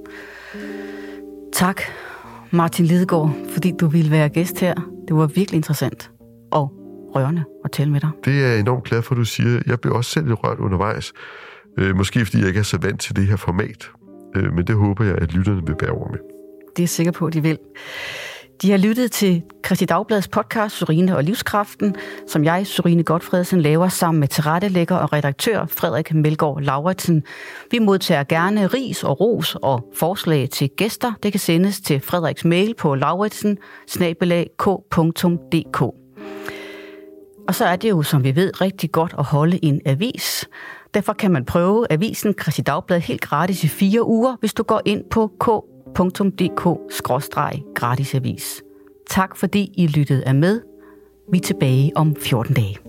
Tak, Martin Lidegaard, fordi du ville være gæst her. Det var virkelig interessant og rørende at tale med dig. Det er jeg enormt glad for, at du siger. Jeg blev også selv lidt rørt undervejs. Øh, måske fordi jeg ikke er så vant til det her format. Øh, men det håber jeg, at lytterne vil bære over med. Det er jeg sikker på, at de vil. De har lyttet til Kristi Dagbladets podcast, Sørine og Livskraften, som jeg, Sørine Gotfredsen, laver sammen med tilrettelægger og redaktør Frederik Melgaard Lauritsen. Vi modtager gerne ris og ros og forslag til gæster. Det kan sendes til Frederiks mail på lauritsen bindestreg k punktum d k. Og så er det jo, som vi ved, rigtig godt at holde en avis. Derfor kan man prøve avisen Kristi Dagblad helt gratis i fire uger, hvis du går ind på k punktum d k skråstreg gratisavis. Tak fordi I lyttede af med. Vi er tilbage om fjorten dage.